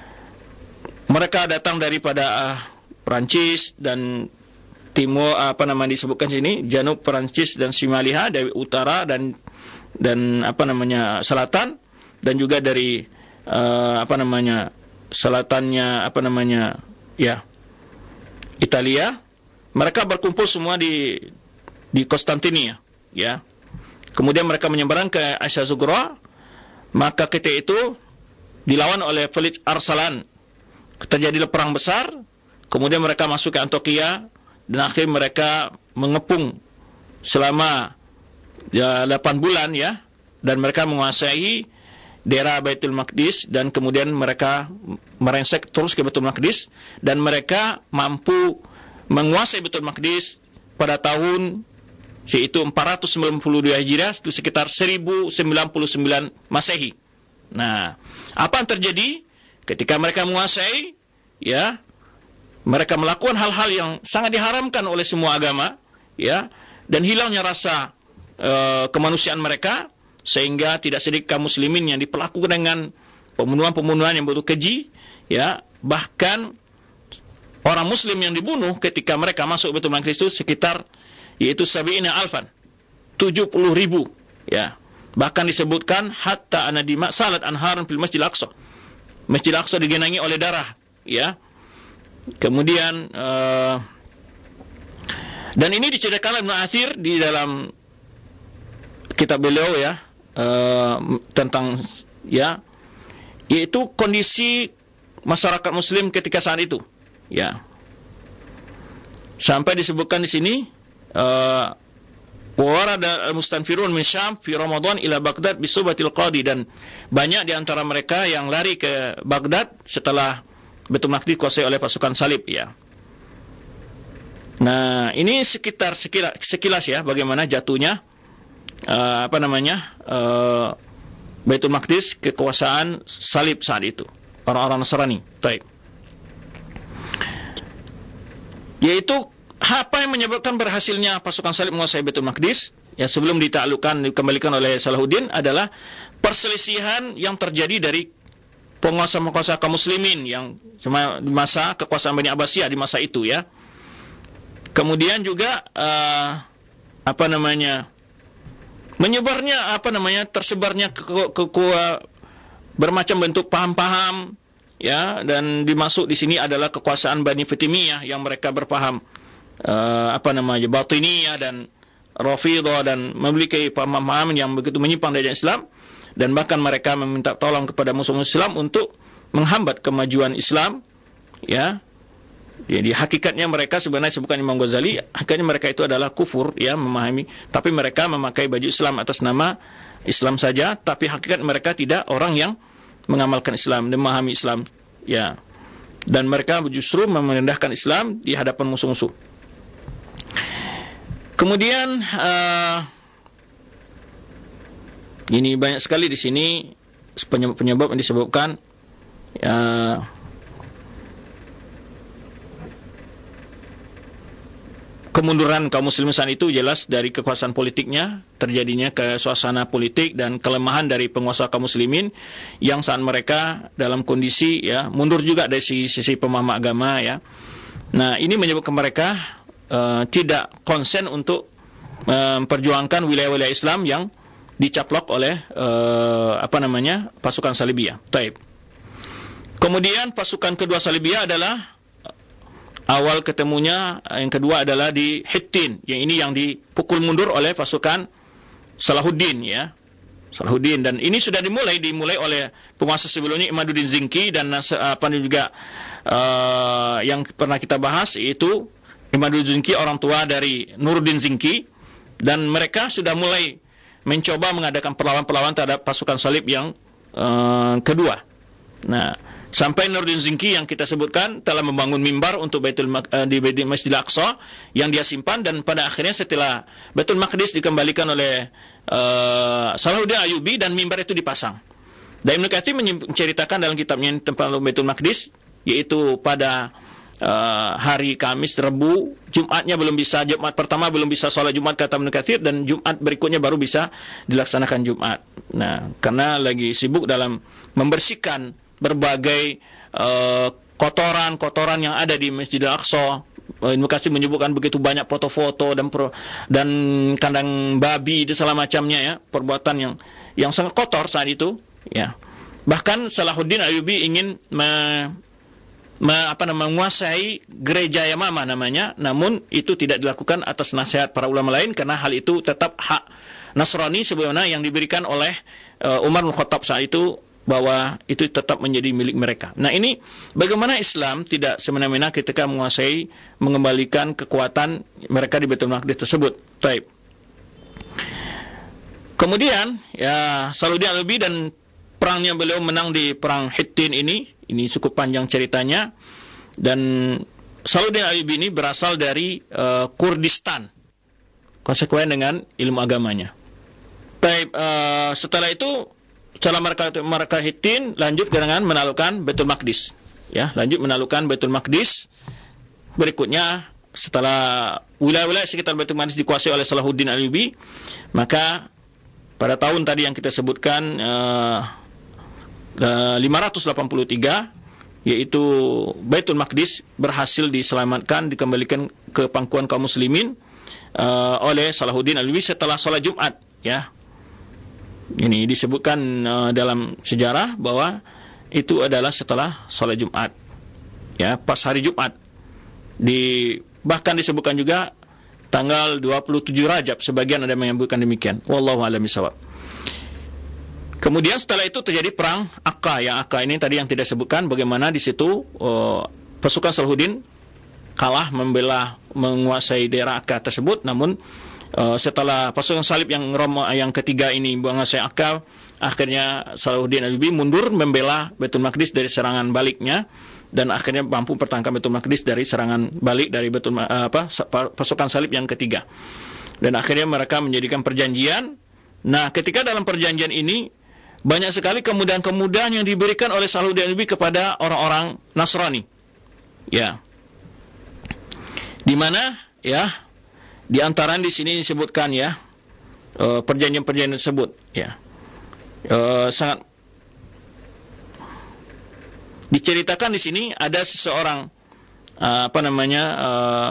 mereka datang daripada uh, Perancis dan timur, apa namanya disebutkan sini, Janub Perancis dan Simaliha, dari utara dan dan apa namanya selatan, dan juga dari uh, apa namanya selatannya apa namanya ya Italia. Mereka berkumpul semua di di Konstantinia, ya. Kemudian mereka menyeberang ke Asia Zughra. Maka ketika itu dilawan oleh Felix Arsalan. Terjadilah perang besar. Kemudian mereka masuk ke Antioquia dan akhirnya mereka mengepung selama ya, delapan bulan, ya, dan mereka menguasai daerah Baitul Maqdis, dan kemudian mereka merengsek terus ke Baitul Maqdis, dan mereka mampu menguasai Baitul Maqdis pada tahun yaitu empat ratus sembilan puluh dua Hijriah, itu sekitar seribu sembilan puluh sembilan Masehi. Nah, apa yang terjadi ketika mereka menguasai, ya, mereka melakukan hal-hal yang sangat diharamkan oleh semua agama, ya, dan hilangnya rasa e, kemanusiaan mereka, sehingga tidak sedikit kaum muslimin yang diperlakukan dengan pembunuhan-pembunuhan yang begitu keji, ya, bahkan orang muslim yang dibunuh ketika mereka masuk Baitul Maqdis itu sekitar yaitu sabiina alfan, tujuh puluh ribu, ya. Bahkan disebutkan hatta anadima salat anharan fil Masjidil Aqsa. Masjidil Aqsa digenangi oleh darah, ya. Kemudian uh, dan ini diceritakan oleh Ibnu Athir di dalam kitab beliau, ya, uh, tentang, ya, yaitu kondisi masyarakat muslim ketika saat itu, ya. Sampai disebutkan di sini Uh, warada al-mustanfirun min Syam fi Ramadan ila Baghdad bisubatil qadi, dan banyak di antara mereka yang lari ke Baghdad setelah Baitul Maqdis dikuasai oleh pasukan salib, ya. Nah, ini sekitar sekilas, sekilas ya bagaimana jatuhnya uh, apa namanya uh, Baitul Maqdis kekuasaan salib saat itu, orang-orang Nasrani. Baik. Yaitu apa yang menyebabkan berhasilnya pasukan salib menguasai Baitul Maqdis, ya sebelum ditaklukkan dikembalikan oleh Salahuddin adalah perselisihan yang terjadi dari penguasa-penguasa kaum muslimin yang di masa kekuasaan Bani Abbasiyah di masa itu ya. Kemudian juga uh, apa namanya menyebarnya apa namanya tersebarnya ke, ke, ke, ke bermacam bentuk paham-paham ya, dan dimasuk di sini adalah kekuasaan Bani Fatimiyah yang mereka berpaham uh, apa namanya Batiniyah dan Rafidhah dan memiliki paham-paham yang begitu menyimpang dari Islam, dan bahkan mereka meminta tolong kepada musuh-musuh Islam untuk menghambat kemajuan Islam ya. Jadi hakikatnya mereka sebenarnya bukan Imam Ghazali, hakikatnya mereka itu adalah kufur ya, memahami, tapi mereka memakai baju Islam atas nama Islam saja, tapi hakikat mereka tidak orang yang mengamalkan Islam dan memahami Islam ya. Dan mereka justru merendahkan Islam di hadapan musuh-musuh. Kemudian uh, ini banyak sekali di sini penyebab-penyebab yang disebutkan uh, kemunduran kaum muslimin saat itu jelas dari kekuasaan politiknya, terjadinya ke suasana politik dan kelemahan dari penguasa kaum muslimin yang saat mereka dalam kondisi ya mundur juga dari sisi, sisi pemahaman agama ya. Nah, ini menyebabkan mereka uh, tidak konsen untuk memperjuangkan uh, wilayah-wilayah Islam yang dicaplok oleh uh, apa namanya pasukan Salibiyah. Taib. Kemudian pasukan kedua Salibiyah adalah awal ketemunya, yang kedua adalah di Hittin, yang ini yang dipukul mundur oleh pasukan Salahuddin ya. Salahuddin, dan ini sudah dimulai dimulai oleh penguasa sebelumnya Imaduddin Zinki, dan apa juga uh, yang pernah kita bahas yaitu Imaduddin Zinki orang tua dari Nuruddin Zinki, dan mereka sudah mulai mencoba mengadakan perlawanan-perlawanan terhadap pasukan Salib yang uh, kedua. Nah, sampai Nuruddin Zinki yang kita sebutkan telah membangun mimbar untuk Baitul uh, di Masjidil Aqsa yang dia simpan, dan pada akhirnya setelah Baitul Maqdis dikembalikan oleh uh, Salahuddin Ayyubi dan mimbar itu dipasang. Dan Ibnu Katsir menceritakan dalam kitabnya tentang Baitul Maqdis, yaitu pada uh, hari Kamis, Rebu, Jumatnya belum bisa, Jumat pertama belum bisa sholat Jumat kata Ibnu Katsir, dan Jumat berikutnya baru bisa dilaksanakan Jumat. Nah, karena lagi sibuk dalam membersihkan berbagai uh, kotoran-kotoran yang ada di Masjidil Aqsa. Ibnu Katsir menyebutkan begitu banyak foto-foto dan pro, dan kandang babi dan segala macamnya ya, perbuatan yang yang sangat kotor saat itu ya. Bahkan Salahuddin Ayyubi ingin me, me, apa namanya menguasai gereja Yamamah namanya, namun itu tidak dilakukan atas nasihat para ulama lain, karena hal itu tetap hak Nasrani sebagaimana yang diberikan oleh uh, Umar bin Khattab saat itu, bahwa itu tetap menjadi milik mereka. Nah, ini bagaimana Islam tidak semena-mena ketika menguasai, mengembalikan kekuatan mereka di Baitul Maqdis tersebut. Baik. Kemudian ya Salahuddin Ayyubi dan perangnya beliau menang di perang Hittin ini, ini cukup panjang ceritanya, dan Salahuddin Ayyubi ini berasal dari uh, Kurdistan, konsekuen dengan ilmu agamanya. Baik, uh, setelah itu setelah mereka mereka Hittin lanjut dengan menaklukkan Baitul Maqdis. Ya, lanjut menaklukkan Baitul Maqdis. Berikutnya setelah wilayah-wilayah sekitar Baitul Maqdis dikuasai oleh Salahuddin Ayyubi, maka pada tahun tadi yang kita sebutkan uh, lima ratus delapan puluh tiga, yaitu Baitul Maqdis berhasil diselamatkan, dikembalikan ke pangkuan kaum muslimin uh, oleh Salahuddin Ayyubi setelah sholat Jumat ya. Ini disebutkan uh, dalam sejarah bahwa itu adalah setelah sholat Jumat, ya, pas hari Jumat. Di bahkan disebutkan juga tanggal dua puluh tujuh Rajab, sebagian ada yang menyebutkan demikian. Wallahu a'lam bishawab. Kemudian setelah itu terjadi perang Akka. Yang Akka ini tadi yang tidak sebutkan, bagaimana di situ uh, pasukan Salahuddin kalah membela menguasai daerah Akka tersebut, namun Uh, setelah pasukan Salib yang Roma yang ketiga ini menguasai Akka, akhirnya Salahuddin Ayyubi mundur membela Baitul Maqdis dari serangan baliknya, dan akhirnya mampu pertahankan Baitul Maqdis dari serangan balik dari Baitul uh, apa pasukan Salib yang ketiga. Dan akhirnya mereka menjadikan perjanjian. Nah, ketika dalam perjanjian ini banyak sekali kemudahan-kemudahan yang diberikan oleh Salahuddin Ayyubi kepada orang-orang Nasrani. Ya. Di mana ya di antara di sini disebutkan ya, uh, perjanjian-perjanjian tersebut, ya. Uh, sangat diceritakan di sini ada seseorang uh, apa namanya uh,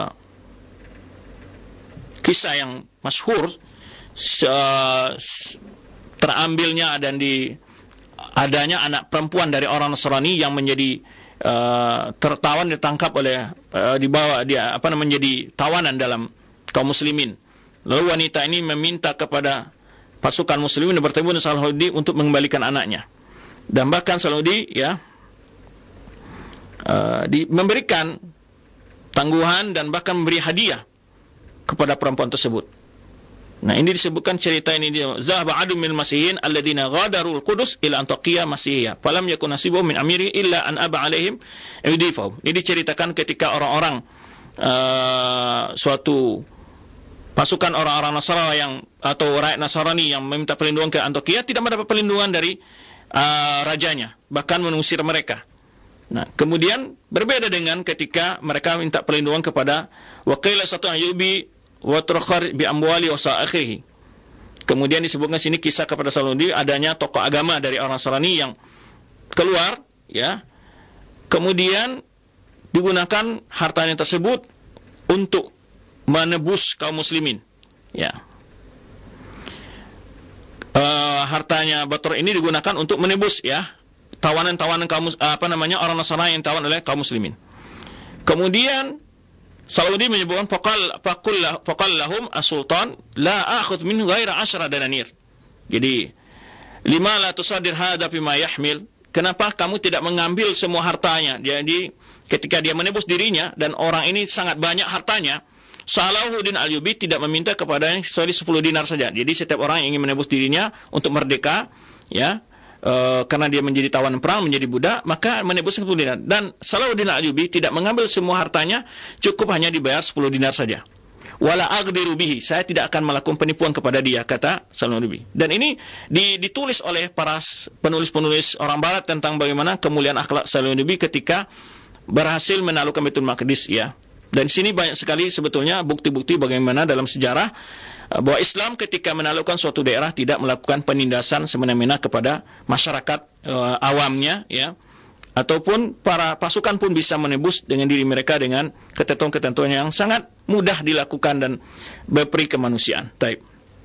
kisah yang masyhur uh, terambilnya dan di adanya anak perempuan dari orang Nasrani yang menjadi uh, tertawan ditangkap oleh uh, dibawa dia apa namanya menjadi tawanan dalam kaum muslimin. Lalu wanita ini meminta kepada pasukan muslimin yang bertemu dengan Salahuddin untuk mengembalikan anaknya. Dan bahkan Salahuddin ya uh, di, memberikan tangguhan dan bahkan memberi hadiah kepada perempuan tersebut. Nah, ini disebutkan cerita ini dia zahaba adu min masihin alladziina ghadarul qudus ila Antakiya masihiyya falam yakun nasibuhum min amiri illa an aba alaihim yudifahum. Ini diceritakan ketika orang-orang uh, suatu pasukan orang-orang Nasrani yang atau rakyat Nasrani yang meminta perlindungan ke Antakiya tidak mendapat perlindungan dari uh, rajanya, bahkan mengusir mereka. Nah, kemudian berbeda dengan ketika mereka minta perlindungan kepada waqila satu ayyubi wa turakhar bi amwali wa sa'akhihi. Kemudian disebutkan sini kisah kepada Salahuddin adanya tokoh agama dari orang Nasrani yang keluar ya. Kemudian digunakan hartanya tersebut untuk menebus kaum muslimin. Ya. Uh, hartanya Batur ini digunakan untuk menebus ya tawanan-tawanan kaum apa namanya orang Nasrani yang tawan oleh kaum muslimin. Kemudian Salahuddin menyebutkan faqal faqullah faqallahum as-sultan la akhudh min ghaira asyara dananir. Jadi, lima la tusadir hadha bima yahmil. Kenapa kamu tidak mengambil semua hartanya? Jadi, ketika dia menebus dirinya dan orang ini sangat banyak hartanya, Salahuddin Ayyubi tidak meminta kepadanya kecuali sepuluh dinar saja. Jadi, setiap orang yang ingin menebus dirinya untuk merdeka, ya, Uh, karena dia menjadi tawanan perang, menjadi budak, maka menebus sepuluh dinar. Dan Salahuddin Ayyubi tidak mengambil semua hartanya, cukup hanya dibayar sepuluh dinar saja. Wala aghdiru bihi, saya tidak akan melakukan penipuan kepada dia, kata Salahuddin. Dan ini ditulis oleh para penulis-penulis orang barat tentang bagaimana kemuliaan akhlak Salahuddin ketika berhasil menaklukkan Baitul Maqdis ya. Dan di sini banyak sekali sebetulnya bukti-bukti bagaimana dalam sejarah bahwa Islam ketika menaklukkan suatu daerah tidak melakukan penindasan semena-mena kepada masyarakat e, awamnya ya, ataupun para pasukan pun bisa menebus dengan diri mereka dengan ketentuan-ketentuan yang sangat mudah dilakukan dan berperi kemanusiaan. Baik.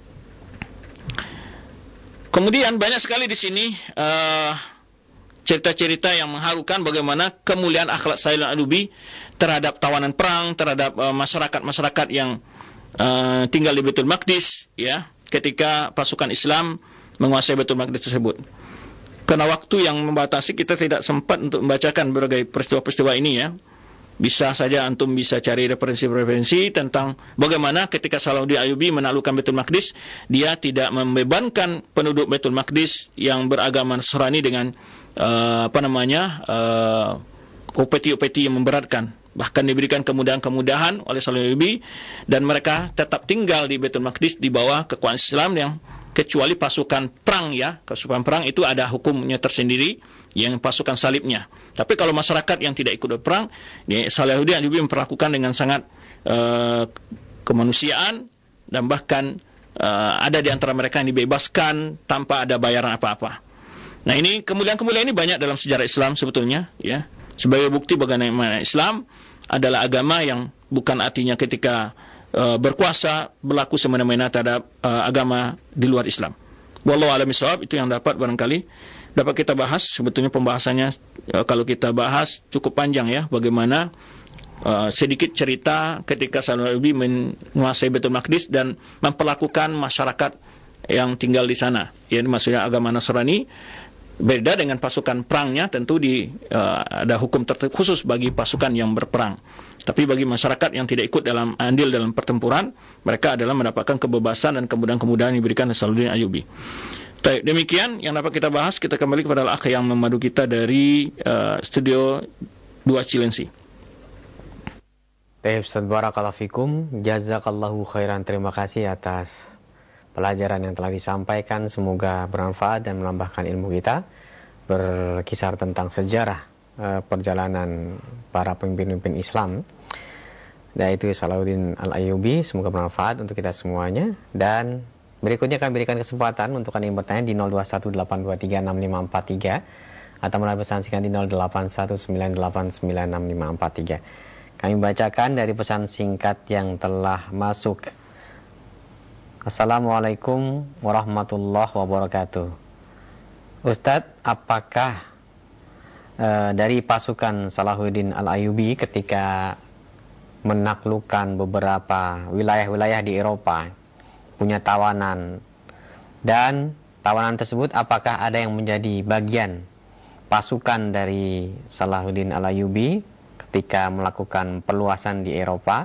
Kemudian banyak sekali di sini e, cerita-cerita yang mengharukan bagaimana kemuliaan akhlak Salahuddin Ayyubi terhadap tawanan perang, terhadap e, masyarakat-masyarakat yang Uh, tinggal di Baitul Maqdis ya, ketika pasukan Islam menguasai Baitul Maqdis tersebut. Karena waktu yang membatasi kita tidak sempat untuk membacakan berbagai peristiwa-peristiwa ini ya. Bisa saja antum bisa cari referensi-referensi tentang bagaimana ketika Salahuddin Ayyubi menaklukkan Baitul Maqdis, dia tidak membebankan penduduk Baitul Maqdis yang beragama Nasrani dengan uh, apa namanya uh, upeti-upeti yang memberatkan. Bahkan diberikan kemudahan-kemudahan oleh Salahuddin Ayyubi dan mereka tetap tinggal di Baitul Maqdis di bawah kekuasaan Islam yang kecuali pasukan perang ya, pasukan perang itu ada hukumnya tersendiri yang pasukan salibnya. Tapi kalau masyarakat yang tidak ikut perang, Salahuddin Ayyubi memperlakukan dengan sangat uh, kemanusiaan dan bahkan uh, ada di antara mereka yang dibebaskan tanpa ada bayaran apa-apa. Nah, ini kemuliaan-kemuliaan ini banyak dalam sejarah Islam sebetulnya ya. Sebagai bukti bagaimana Islam adalah agama yang bukan artinya ketika uh, berkuasa berlaku semena-mena terhadap uh, agama di luar Islam. Wallahu a'lam bishawab, itu yang dapat barangkali dapat kita bahas. Sebetulnya pembahasannya uh, kalau kita bahas cukup panjang ya, bagaimana uh, sedikit cerita ketika Salahuddin Ayyubi menguasai Baitul Maqdis dan memperlakukan masyarakat yang tinggal di sana. Ya, maksudnya agama Nasrani. Beda dengan pasukan perangnya, tentu di uh, ada hukum tertentu khusus bagi pasukan yang berperang. Tapi bagi masyarakat yang tidak ikut dalam andil dalam pertempuran, mereka adalah mendapatkan kebebasan dan kemudahan-kemudahan yang diberikan oleh Salahuddin Ayyubi. Baik, demikian yang dapat kita bahas. Kita kembali kepada al-akh yang memadu kita dari uh, studio dua Cilengsi. Baik, Ustaz, barakallahu fikum. Jazakallahu khairan. Terima kasih atas pelajaran yang telah disampaikan, semoga bermanfaat dan menambahkan ilmu kita. Berkisar tentang sejarah uh, perjalanan para pemimpin-pemimpin Islam, yaitu Salahuddin Al-Ayyubi. Semoga bermanfaat untuk kita semuanya. Dan Berikutnya kami berikan kesempatan untuk Anda yang bertanya di nol dua satu delapan dua tiga enam lima empat tiga atau melalui pesan singkat di nol delapan satu sembilan delapan sembilan enam lima empat tiga. Kami bacakan dari pesan singkat yang telah masuk. Assalamualaikum warahmatullahi wabarakatuh. Ustadz, apakah e, dari pasukan Salahuddin Al-Ayyubi ketika menaklukkan beberapa wilayah-wilayah di Eropa punya tawanan, dan tawanan tersebut apakah ada yang menjadi bagian pasukan dari Salahuddin Al-Ayyubi ketika melakukan perluasan di Eropa?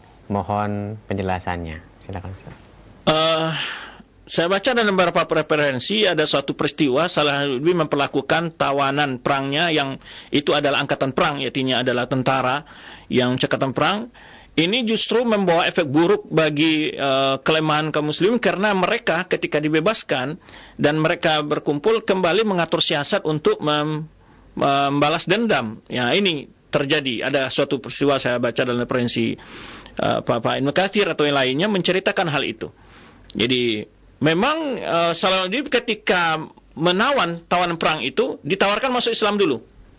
Mohon penjelasannya. Silakan Ustaz. Uh, saya baca dalam beberapa referensi ada suatu peristiwa Salahuddin memperlakukan tawanan perangnya yang itu adalah angkatan perang, artinya adalah tentara yang cekatan perang. Ini justru membawa efek buruk bagi uh, kelemahan kaum muslimin karena mereka ketika dibebaskan dan mereka berkumpul kembali mengatur siasat untuk mem, membalas dendam. Ya, ini terjadi. Ada suatu peristiwa saya baca dalam referensi uh, Pak Ibnu Katsir atau yang lainnya menceritakan hal itu. Jadi memang uh, Salahuddin ketika menawan tawanan perang itu ditawarkan masuk Islam dulu.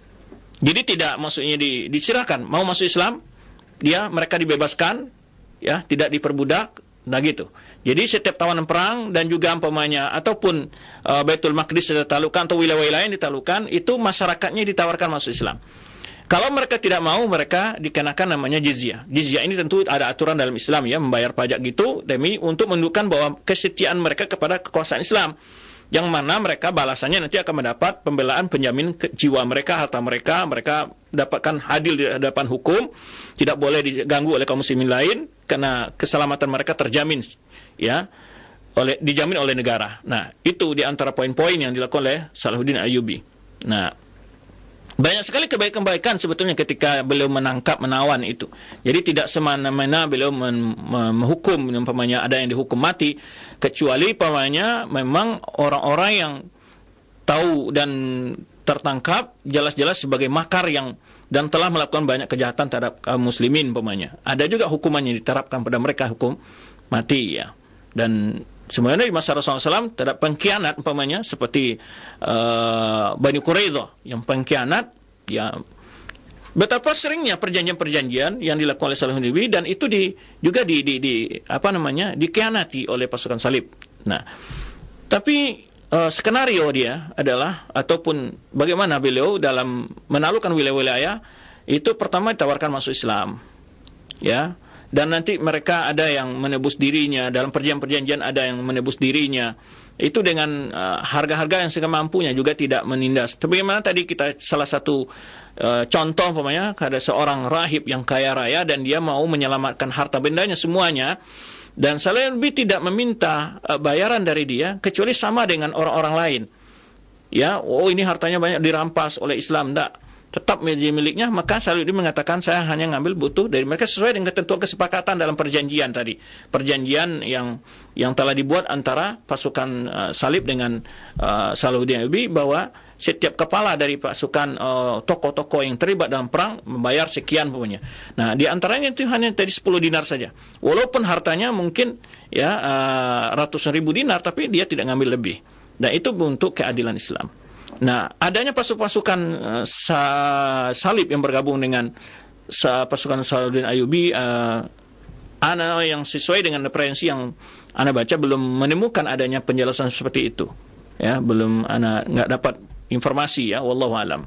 Jadi tidak maksudnya di, disirahkan, mau masuk Islam, dia mereka dibebaskan, ya tidak diperbudak, nah gitu. Jadi setiap tawanan perang dan juga umpamanya ataupun uh, Baitul Maqdis ditaklukkan atau wilayah-wilayah yang ditaklukkan itu masyarakatnya ditawarkan masuk Islam. Kalau mereka tidak mau, mereka dikenakan namanya jizyah. Jizyah ini tentu ada aturan dalam Islam ya, membayar pajak gitu demi untuk menunjukkan bahwa kesetiaan mereka kepada kekuasaan Islam. Yang mana mereka balasannya nanti akan mendapat pembelaan penjamin jiwa mereka, harta mereka, mereka dapatkan adil di hadapan hukum, tidak boleh diganggu oleh kaum muslimin lain karena keselamatan mereka terjamin ya, oleh dijamin oleh negara. Nah, itu di antara poin-poin yang dilakukan oleh Salahuddin Ayyubi. Nah, banyak sekali kebaikan-kebaikan sebetulnya ketika beliau menangkap, menawan itu. Jadi tidak semena-mena beliau menghukum, umpamanya ada yang dihukum mati, kecuali umpamanya memang orang-orang yang tahu dan tertangkap jelas-jelas sebagai makar yang dan telah melakukan banyak kejahatan terhadap kaum muslimin umpamanya. Ada juga hukumannya diterapkan pada mereka, hukum mati ya. Dan sebenarnya di masa Rasulullah shallallahu alaihi wasallam terhadap pengkhianat umpamanya seperti uh, Bani Quraidah yang pengkhianat ya, betapa seringnya perjanjian-perjanjian yang dilakukan oleh Salahuddin Ayyubi dan itu di, juga di, di, di apa namanya dikhianati oleh pasukan salib. Nah, tapi uh, skenario dia adalah ataupun bagaimana beliau dalam menaklukkan wilayah-wilayah itu pertama ditawarkan masuk Islam ya. Dan nanti mereka ada yang menebus dirinya, dalam perjanjian-perjanjian ada yang menebus dirinya. Itu dengan uh, harga-harga yang semampunya, juga tidak menindas. Bagaimana tadi kita salah satu uh, contoh umpamanya ada seorang rahib yang kaya raya dan dia mau menyelamatkan harta bendanya semuanya. Dan Salahuddin tidak meminta uh, bayaran dari dia kecuali sama dengan orang-orang lain. Ya, oh ini hartanya banyak dirampas oleh Islam, enggak. Tetap menjadi miliknya, maka Salahuddin mengatakan saya hanya ngambil butuh dari mereka sesuai dengan ketentuan kesepakatan dalam perjanjian tadi. Perjanjian yang yang telah dibuat antara pasukan uh, salib dengan uh, Salahuddin Ayyubi bahwa setiap kepala dari pasukan uh, tokoh-tokoh yang terlibat dalam perang membayar sekian pokoknya. Nah, di antaranya itu hanya tadi sepuluh dinar saja. Walaupun hartanya mungkin ya uh, ratusan ribu dinar, tapi dia tidak ngambil lebih. Dan itu bentuk keadilan Islam. Nah, adanya pasukan-pasukan uh, sa- salib yang bergabung dengan sa- pasukan Salahuddin Ayyubi, uh, ana yang sesuai dengan referensi yang ana baca belum menemukan adanya penjelasan seperti itu. Ya, belum ana enggak dapat informasi ya, wallahu alam.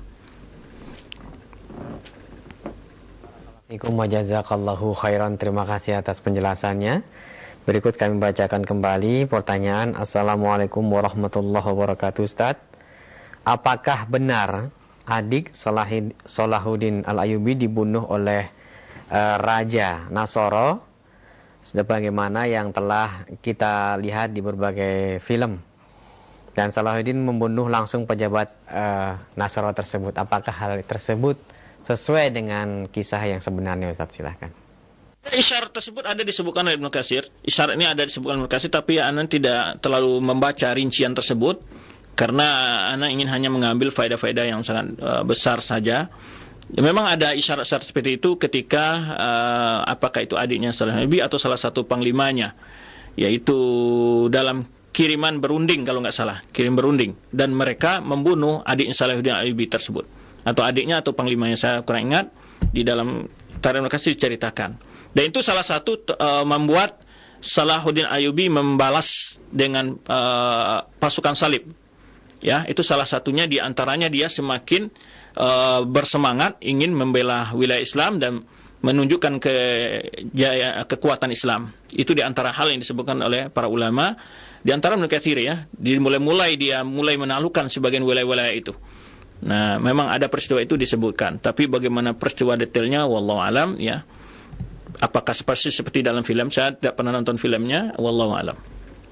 Assalamualaikum wa jazakallahu khairan. Terima kasih atas penjelasannya. Berikut kami bacakan kembali pertanyaan. Assalamualaikum warahmatullahi wabarakatuh, Ustaz. Apakah benar adik Salahuddin Al-Ayyubi dibunuh oleh uh, Raja Nasoro sebagaimana yang telah kita lihat di berbagai film? Dan Salahuddin membunuh langsung pejabat uh, Nasoro tersebut. Apakah hal tersebut sesuai dengan kisah yang sebenarnya, Ustaz? Silahkan. Isyarat tersebut ada disebutkan oleh Ibnu Katsir. Isyarat ini ada disebutkan oleh Ibnu Katsir, tapi Anda tidak terlalu membaca rincian tersebut. Karena anak ingin hanya mengambil faedah-faedah yang sangat uh, besar saja. Ya, memang ada isyarat-isyarat seperti itu ketika uh, apakah itu adiknya Salahuddin Ayyubi atau salah satu panglimanya. yaitu dalam kiriman berunding kalau nggak salah, kirim berunding, dan mereka membunuh adiknya Salahuddin Al-Ayyubi tersebut, atau adiknya atau panglimanya, saya kurang ingat, di dalam Tarikh Al-Qasir diceritakan. Dan itu salah satu uh, membuat Salahuddin Ayyubi membalas dengan uh, pasukan salib. Ya, itu salah satunya, di antaranya dia semakin uh, bersemangat ingin membela wilayah Islam dan menunjukkan ke jaya, kekuatan Islam. Itu di antara hal yang disebutkan oleh para ulama. Di antara Ibnu Katsir ya, dimulai-mulai dia mulai menaklukkan sebagian wilayah-wilayah itu. Nah, memang ada peristiwa itu disebutkan, tapi bagaimana peristiwa detailnya wallahu alam ya. Apakah seperti seperti dalam film? Saya tidak pernah nonton filmnya, wallahu alam.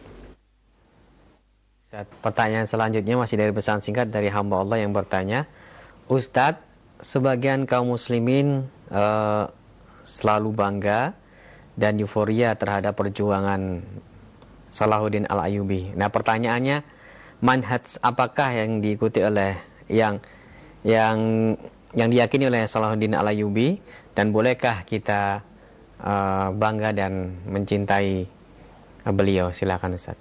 Pertanyaan selanjutnya masih dari pesan singkat dari hamba Allah yang bertanya, Ustadz, sebagian kaum muslimin uh, selalu bangga dan euforia terhadap perjuangan Salahuddin Al-Ayyubi. Nah, pertanyaannya, manhaj apakah yang diikuti oleh yang yang yang diyakini oleh Salahuddin Al-Ayyubi, dan bolehkah kita uh, bangga dan mencintai uh, beliau? Silakan Ustaz.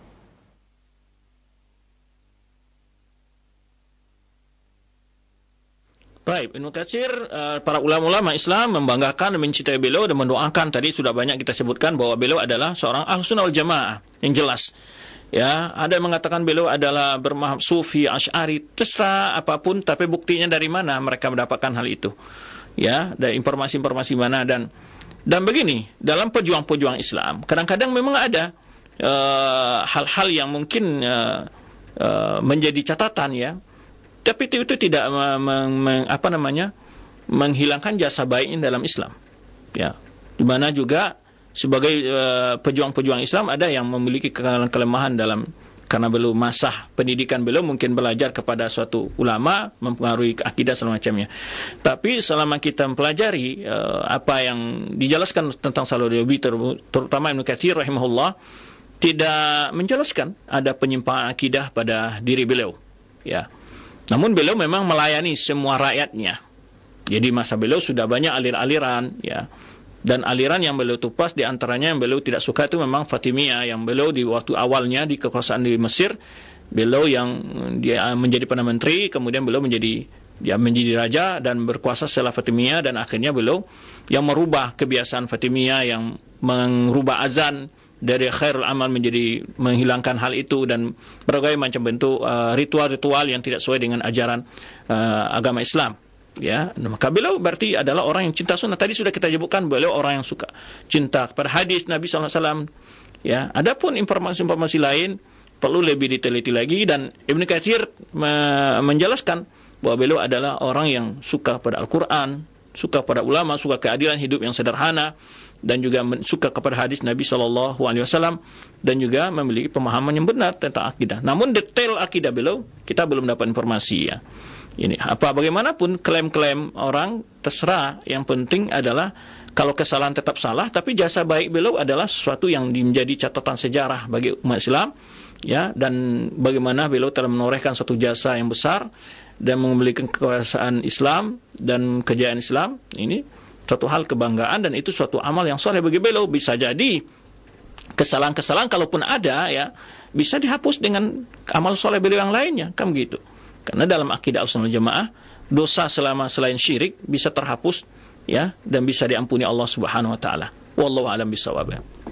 Baik, Ibnu Katsir, para ulama-ulama Islam membanggakan dan mencintai beliau dan mendoakan. Tadi sudah banyak kita sebutkan bahwa beliau adalah seorang Ahlussunnah wal Jamaah yang jelas. Ya, ada yang mengatakan beliau adalah bermazhab Sufi, Asy'ari, terserah apapun, tapi buktinya dari mana mereka mendapatkan hal itu? Ya, dari informasi-informasi mana, dan dan begini, dalam pejuang-pejuang Islam, kadang-kadang memang ada uh, hal-hal yang mungkin uh, uh, menjadi catatan ya. Tapi itu, itu tidak meng, meng, apa namanya menghilangkan jasa baiknya dalam Islam. Ya, di mana juga sebagai uh, pejuang-pejuang Islam ada yang memiliki kelemahan dalam, karena belum masa pendidikan beliau mungkin belajar kepada suatu ulama, mempengaruhi akidah segala macamnya. Tapi selama kita mempelajari uh, apa yang dijelaskan tentang Salahuddin Ayyubi, terutama Ibnu Katsir rahimahullah, tidak menjelaskan ada penyimpangan akidah pada diri beliau. Ya. Namun beliau memang melayani semua rakyatnya. Jadi masa beliau sudah banyak alir-aliran, ya. Dan aliran yang beliau tupas, di antaranya yang beliau tidak suka itu memang Fatimiyah, yang beliau di waktu awalnya di kekuasaan di Mesir, beliau yang dia menjadi perdana menteri, kemudian beliau menjadi dia menjadi raja dan berkuasa setelah Fatimiyah, dan akhirnya beliau yang merubah kebiasaan Fatimiyah, yang merubah azan dari khairul amal menjadi menghilangkan hal itu, dan berbagai macam bentuk uh, ritual-ritual yang tidak sesuai dengan ajaran uh, agama Islam. Ya, maka beliau berarti adalah orang yang cinta sunnah. Tadi sudah kita sebutkan beliau orang yang suka cinta kepada hadis Nabi sallallahu alaihi wasallam. Ya, adapun informasi-informasi lain perlu lebih diteliti lagi, dan Ibnu Katsir me- menjelaskan bahwa beliau adalah orang yang suka pada Al-Quran, suka pada ulama, suka keadilan hidup yang sederhana, dan juga suka kepada hadis Nabi sallallahu alaihi wasallam, dan juga memiliki pemahaman yang benar tentang akidah. Namun detail akidah beliau kita belum dapat informasi ya. Ini apa bagaimanapun klaim-klaim orang terserah, yang penting adalah kalau kesalahan tetap salah, tapi jasa baik beliau adalah sesuatu yang menjadi catatan sejarah bagi umat Islam ya, dan bagaimana beliau telah menorehkan satu jasa yang besar dan memiliki kekuasaan Islam dan kejayaan Islam. Ini suatu hal kebanggaan, dan itu suatu amal yang soleh bagi beliau. Bisa jadi kesalahan-kesalahan kalaupun ada ya, bisa dihapus dengan amal soleh beliau yang lainnya, kan begitu. Karena dalam akidah Ahlussunnah wal Jamaah, dosa selama selain syirik bisa terhapus ya, dan bisa diampuni Allah Subhanahu wa taala. Wallahu a'lam bishawab.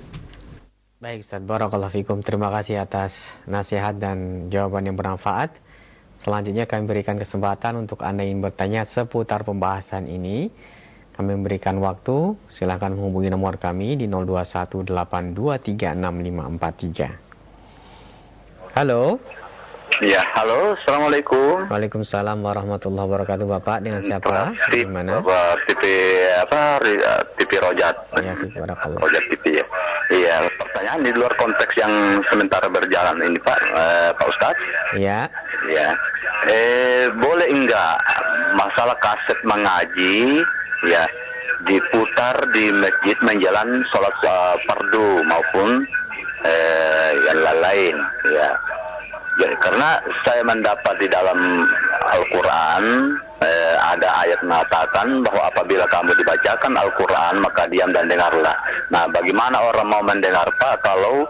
Baik Ustaz, barakallahu fikum. Terima kasih atas nasihat dan jawaban yang bermanfaat. Selanjutnya kami berikan kesempatan untuk Anda yang bertanya seputar pembahasan ini. Kami memberikan waktu, silakan menghubungi nomor kami di nol dua satu delapan dua tiga enam lima empat tiga. Halo. Ya, halo, assalamualaikum. Waalaikumsalam warahmatullahi wabarakatuh. Bapak dengan siapa? Di mana? Bapak T V apa? T V Rojat. Ya, T V Rojat T V ya. Iya, pertanyaan di luar konteks yang sementara berjalan ini Pak, eh, Pak Ustadz. Iya. Ya. Eh, boleh enggak masalah kaset mengaji ya diputar di masjid menjelang sholat uh, fardu maupun eh, yang lain ya. Jadi karena saya mendapat di dalam Al-Quran eh, ada ayat mengatakan bahwa apabila kamu dibacakan Al-Quran maka diam dan dengarlah. Nah, bagaimana orang mau mendengar Pak kalau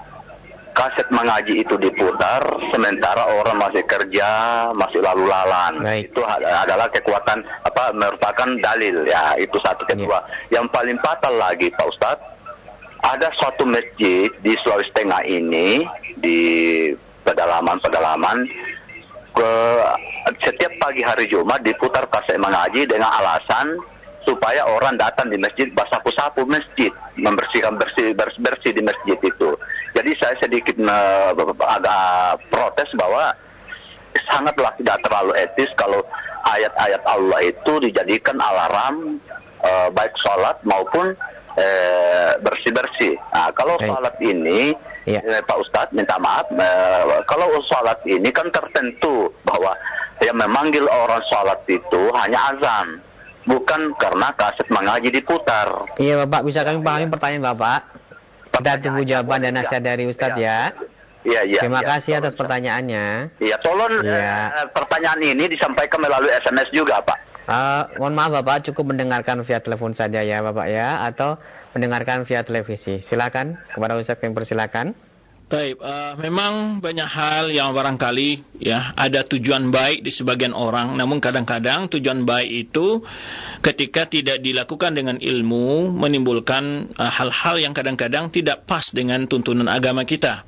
kaset mengaji itu diputar sementara orang masih kerja, masih lalu lalang. Baik. Itu adalah kekuatan apa merupakan dalil ya, itu satu. Kedua, ya. Yang paling fatal lagi Pak Ustadz, ada suatu masjid di Sulawesi Tengah ini di pedalaman-pedalaman ke setiap pagi hari Jumat diputar kaset mengaji dengan alasan supaya orang datang di masjid bersapu-sapu masjid, membersihkan bersih bersih, bersih di masjid itu. Jadi saya sedikit uh, agak protes bahwa sangatlah tidak terlalu etis kalau ayat-ayat Allah itu dijadikan alarm uh, baik sholat maupun uh, bersih-bersih. Nah, kalau sholat ini, ya. eh, Pak Ustadz minta maaf, uh, kalau sholat ini kan tertentu bahwa yang memanggil orang sholat itu hanya azan, bukan karena kaset mengaji diputar. Iya Bapak, bisa kami pahami pertanyaan Bapak? Kita tunggu jawaban dan nasihat dari Ustadz ya. Iya, iya. Terima ya, kasih atas pertanyaannya. Iya, tolong ya. eh, pertanyaan ini disampaikan melalui S M S juga, Pak. Uh, mohon maaf Bapak, cukup mendengarkan via telepon saja ya Bapak ya, atau mendengarkan via televisi. Silakan kepada Ustadz yang persilakan. Baik, uh, memang banyak hal yang barangkali ya ada tujuan baik di sebagian orang, namun kadang-kadang tujuan baik itu ketika tidak dilakukan dengan ilmu menimbulkan uh, hal-hal yang kadang-kadang tidak pas dengan tuntunan agama kita.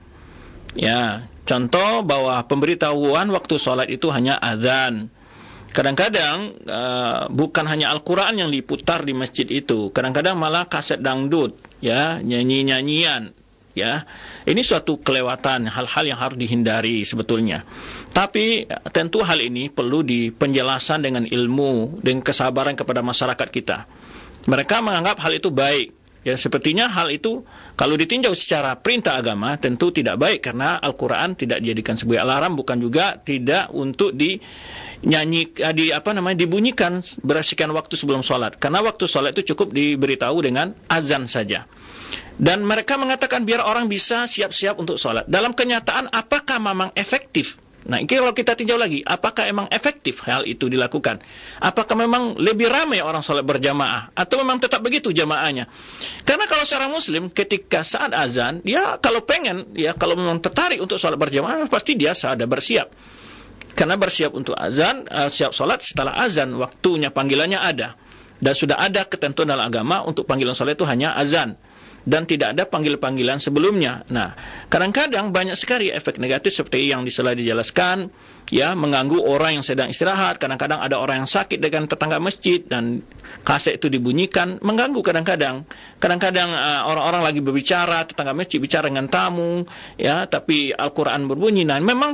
Ya, contoh bahwa pemberitahuan waktu sholat itu hanya azan. Kadang-kadang uh, bukan hanya Al-Quran yang diputar di masjid itu, kadang-kadang malah kaset dangdut, ya, nyanyi-nyanyian. Ya, ini suatu kelewatan, hal-hal yang harus dihindari sebetulnya. Tapi tentu hal ini perlu dipenjelasan dengan ilmu, dengan kesabaran kepada masyarakat kita. Mereka menganggap hal itu baik. Ya, sepertinya hal itu kalau ditinjau secara perintah agama tentu tidak baik karena Al-Quran tidak dijadikan sebagai alarm, bukan juga tidak untuk dinyanyi, di apa namanya dibunyikan bersekian waktu sebelum sholat. Karena waktu sholat itu cukup diberitahu dengan azan saja. Dan mereka mengatakan biar orang bisa siap-siap untuk sholat. Dalam kenyataan, apakah memang efektif? Nah, ini kalau kita tinjau lagi, apakah memang efektif hal itu dilakukan? Apakah memang lebih ramai orang sholat berjamaah? Atau memang tetap begitu jamaahnya? Karena kalau seorang muslim, ketika saat azan, dia kalau pengen, ya kalau memang tertarik untuk sholat berjamaah, pasti dia sadar bersiap. Karena bersiap untuk azan, uh, siap sholat setelah azan, waktunya panggilannya ada. Dan sudah ada ketentuan dalam agama untuk panggilan sholat itu hanya azan. Dan tidak ada panggil-panggilan sebelumnya. Nah, kadang-kadang banyak sekali efek negatif seperti yang telah dijelaskan, ya, mengganggu orang yang sedang istirahat. Kadang-kadang ada orang yang sakit dengan tetangga masjid dan kaset itu dibunyikan, mengganggu kadang-kadang. Kadang-kadang uh, orang-orang lagi berbicara, tetangga masjid bicara dengan tamu, ya, tapi Al-Quran berbunyi. Nah, memang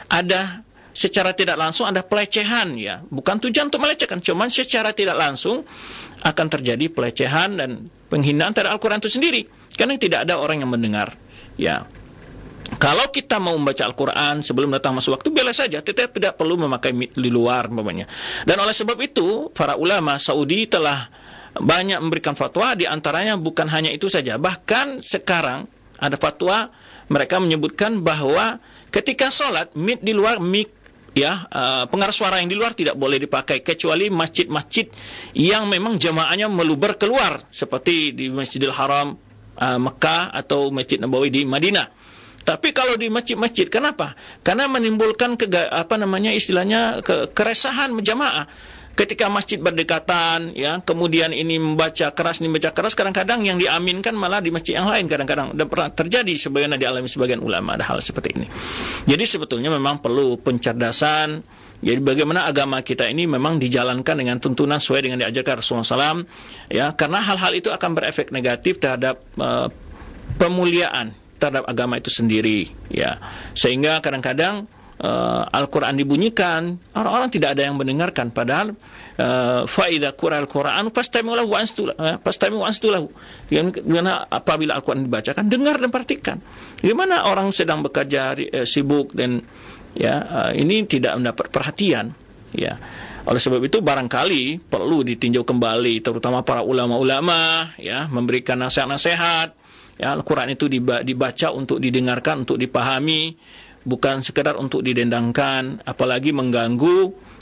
ada secara tidak langsung ada pelecehan, ya, bukan tujuan untuk melecehkan, cuman secara tidak langsung akan terjadi pelecehan dan penghinaan terhadap Al-Quran itu sendiri, karena tidak ada orang yang mendengar. Ya, kalau kita mau membaca Al-Quran sebelum datang masuk waktu, boleh saja, tetap tidak perlu memakai di luar, umpamanya. Dan oleh sebab itu, para ulama Saudi telah banyak memberikan fatwa, di antaranya bukan hanya itu saja, bahkan sekarang ada fatwa mereka menyebutkan bahwa ketika sholat, mic di luar, mic ya, uh, pengeras suara yang di luar tidak boleh dipakai kecuali masjid-masjid yang memang jamaahnya meluber keluar seperti di Masjidil Haram uh, Mekah atau Masjid Nabawi di Madinah. Tapi kalau di masjid-masjid, kenapa? Karena menimbulkan kega, apa namanya istilahnya ke, keresahan jamaah. Ketika masjid berdekatan, ya, kemudian ini membaca keras, ini membaca keras, kadang-kadang yang diaminkan malah di masjid yang lain, kadang-kadang dan pernah terjadi sebagaimana dialami sebagian ulama, ada hal seperti ini. Jadi sebetulnya memang perlu pencerdasan. Jadi bagaimana agama kita ini memang dijalankan dengan tuntunan sesuai dengan diajarkan Rasulullah shallallahu alaihi wasallam, ya, karena hal-hal itu akan berefek negatif terhadap uh, pemuliaan terhadap agama itu sendiri, ya, sehingga kadang-kadang Uh, Al-Quran dibunyikan, orang-orang tidak ada yang mendengarkan, padahal faida Quran Al-Quran fastami'u lahu wa ansitu fastami'u wa ansitu lahu. Gimana apabila Al-Quran dibacakan, dengar dan perhatikan. Gimana orang sedang bekerja uh, sibuk dan ya uh, ini tidak mendapat perhatian, ya. Oleh sebab itu barangkali perlu ditinjau kembali, terutama para ulama-ulama, ya, memberikan nasihat-nasihat. Ya, Al-Quran itu dibaca untuk didengarkan, untuk dipahami, bukan sekedar untuk didendangkan, apalagi mengganggu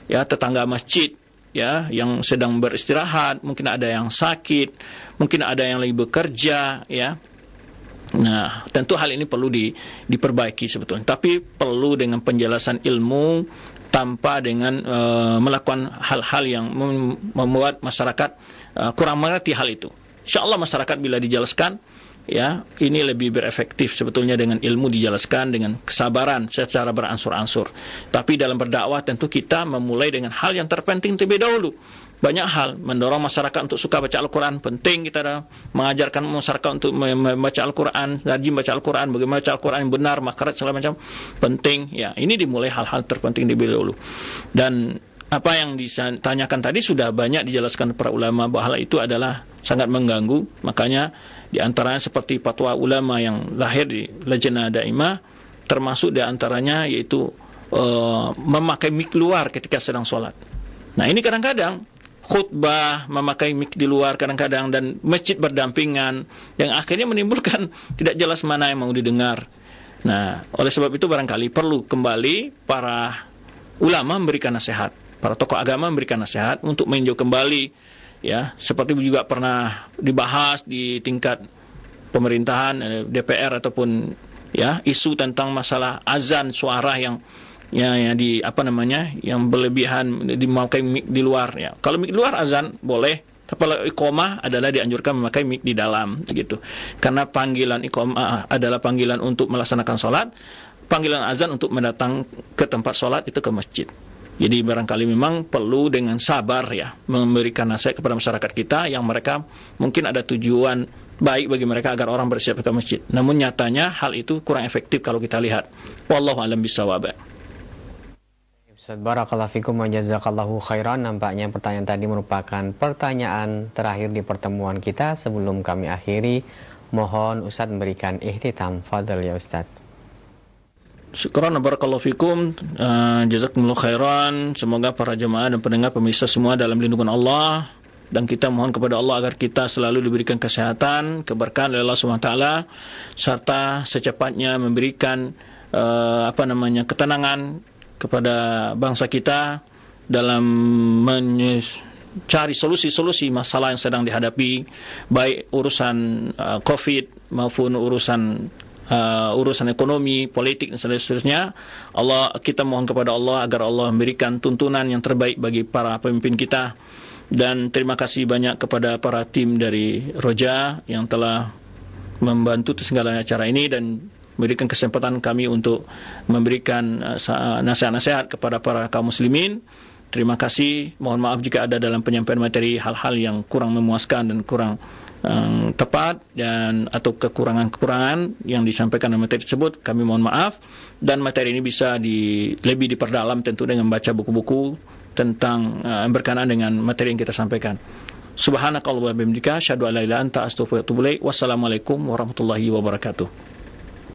ya tetangga masjid ya yang sedang beristirahat, mungkin ada yang sakit, mungkin ada yang lagi bekerja ya. Nah, tentu hal ini perlu di, diperbaiki sebetulnya, tapi perlu dengan penjelasan ilmu tanpa dengan uh, melakukan hal-hal yang mem- membuat masyarakat uh, kurang mengerti hal itu. Insyaallah masyarakat bila dijelaskan ya, ini lebih berefektif sebetulnya dengan ilmu dijelaskan dengan kesabaran secara beransur-ansur. Tapi dalam berdakwah tentu kita memulai dengan hal yang terpenting terlebih dahulu. Banyak hal, mendorong masyarakat untuk suka baca Al-Quran, penting kita dah mengajarkan masyarakat untuk membaca Al-Quran, rajin baca Al-Quran, bagaimana baca Al-Quran yang benar, makhraj segala macam, penting. Ya, ini dimulai hal-hal terpenting terlebih dahulu. Dan apa yang ditanyakan tadi sudah banyak dijelaskan para ulama bahwa hal itu adalah sangat mengganggu. Makanya di antaranya seperti fatwa ulama yang lahir di Lajnah Daimah, termasuk di antaranya yaitu uh, memakai mik luar ketika sedang sholat. Nah ini kadang-kadang khutbah memakai mik di luar kadang-kadang dan masjid berdampingan yang akhirnya menimbulkan tidak jelas mana yang mau didengar. Nah oleh sebab itu barangkali perlu kembali para ulama memberikan nasihat, para tokoh agama memberikan nasihat untuk meninjau kembali ya, seperti juga pernah dibahas di tingkat pemerintahan D P R ataupun ya isu tentang masalah azan suara yang ya, ya di apa namanya yang berlebihan dipakai mik di luar ya. Kalau mik di luar azan boleh, tapi kalau iqamah adalah dianjurkan memakai mik di dalam gitu. Karena panggilan iqamah adalah panggilan untuk melaksanakan salat, panggilan azan untuk mendatang ke tempat salat itu ke masjid. Jadi barangkali memang perlu dengan sabar ya memberikan nasihat kepada masyarakat kita yang mereka mungkin ada tujuan baik bagi mereka agar orang bersiap ke masjid. Namun nyatanya hal itu kurang efektif kalau kita lihat. Wallahu a'lam bishawab. Ustaz, barakallahu fikum wa jazakallahu khairan. Nampaknya pertanyaan tadi merupakan pertanyaan terakhir di pertemuan kita. Sebelum kami akhiri, mohon Ustaz memberikan ihtitam. Fadhal ya Ustaz. Syukran barakallahu fikum. uh, Jazakumullah khairan. Semoga para jemaah dan pendengar pemirsa semua dalam lindungan Allah, dan kita mohon kepada Allah agar kita selalu diberikan kesehatan, keberkahan oleh Allah subhanahu wa taala, serta secepatnya memberikan uh, apa namanya ketenangan kepada bangsa kita dalam mencari solusi-solusi masalah yang sedang dihadapi, baik urusan uh, COVID maupun urusan uh, urusan ekonomi, politik dan seterusnya. Allah, kita mohon kepada Allah agar Allah memberikan tuntunan yang terbaik bagi para pemimpin kita. Dan terima kasih banyak kepada para tim dari Roja yang telah membantu segala acara ini dan memberikan kesempatan kami untuk memberikan uh, nasihat-nasihat kepada para kaum muslimin. Terima kasih. Mohon maaf jika ada dalam penyampaian materi hal-hal yang kurang memuaskan dan kurang um, tepat dan atau kekurangan-kekurangan yang disampaikan dalam materi tersebut. Kami mohon maaf, dan materi ini bisa di, lebih diperdalam tentu dengan membaca buku-buku tentang uh, yang berkenaan dengan materi yang kita sampaikan. Subhanakallahumma wa bihamdika asyhadu an la ilaha illa anta astaghfiruka wa atubu ilaik. Wassalamualaikum warahmatullahi wabarakatuh.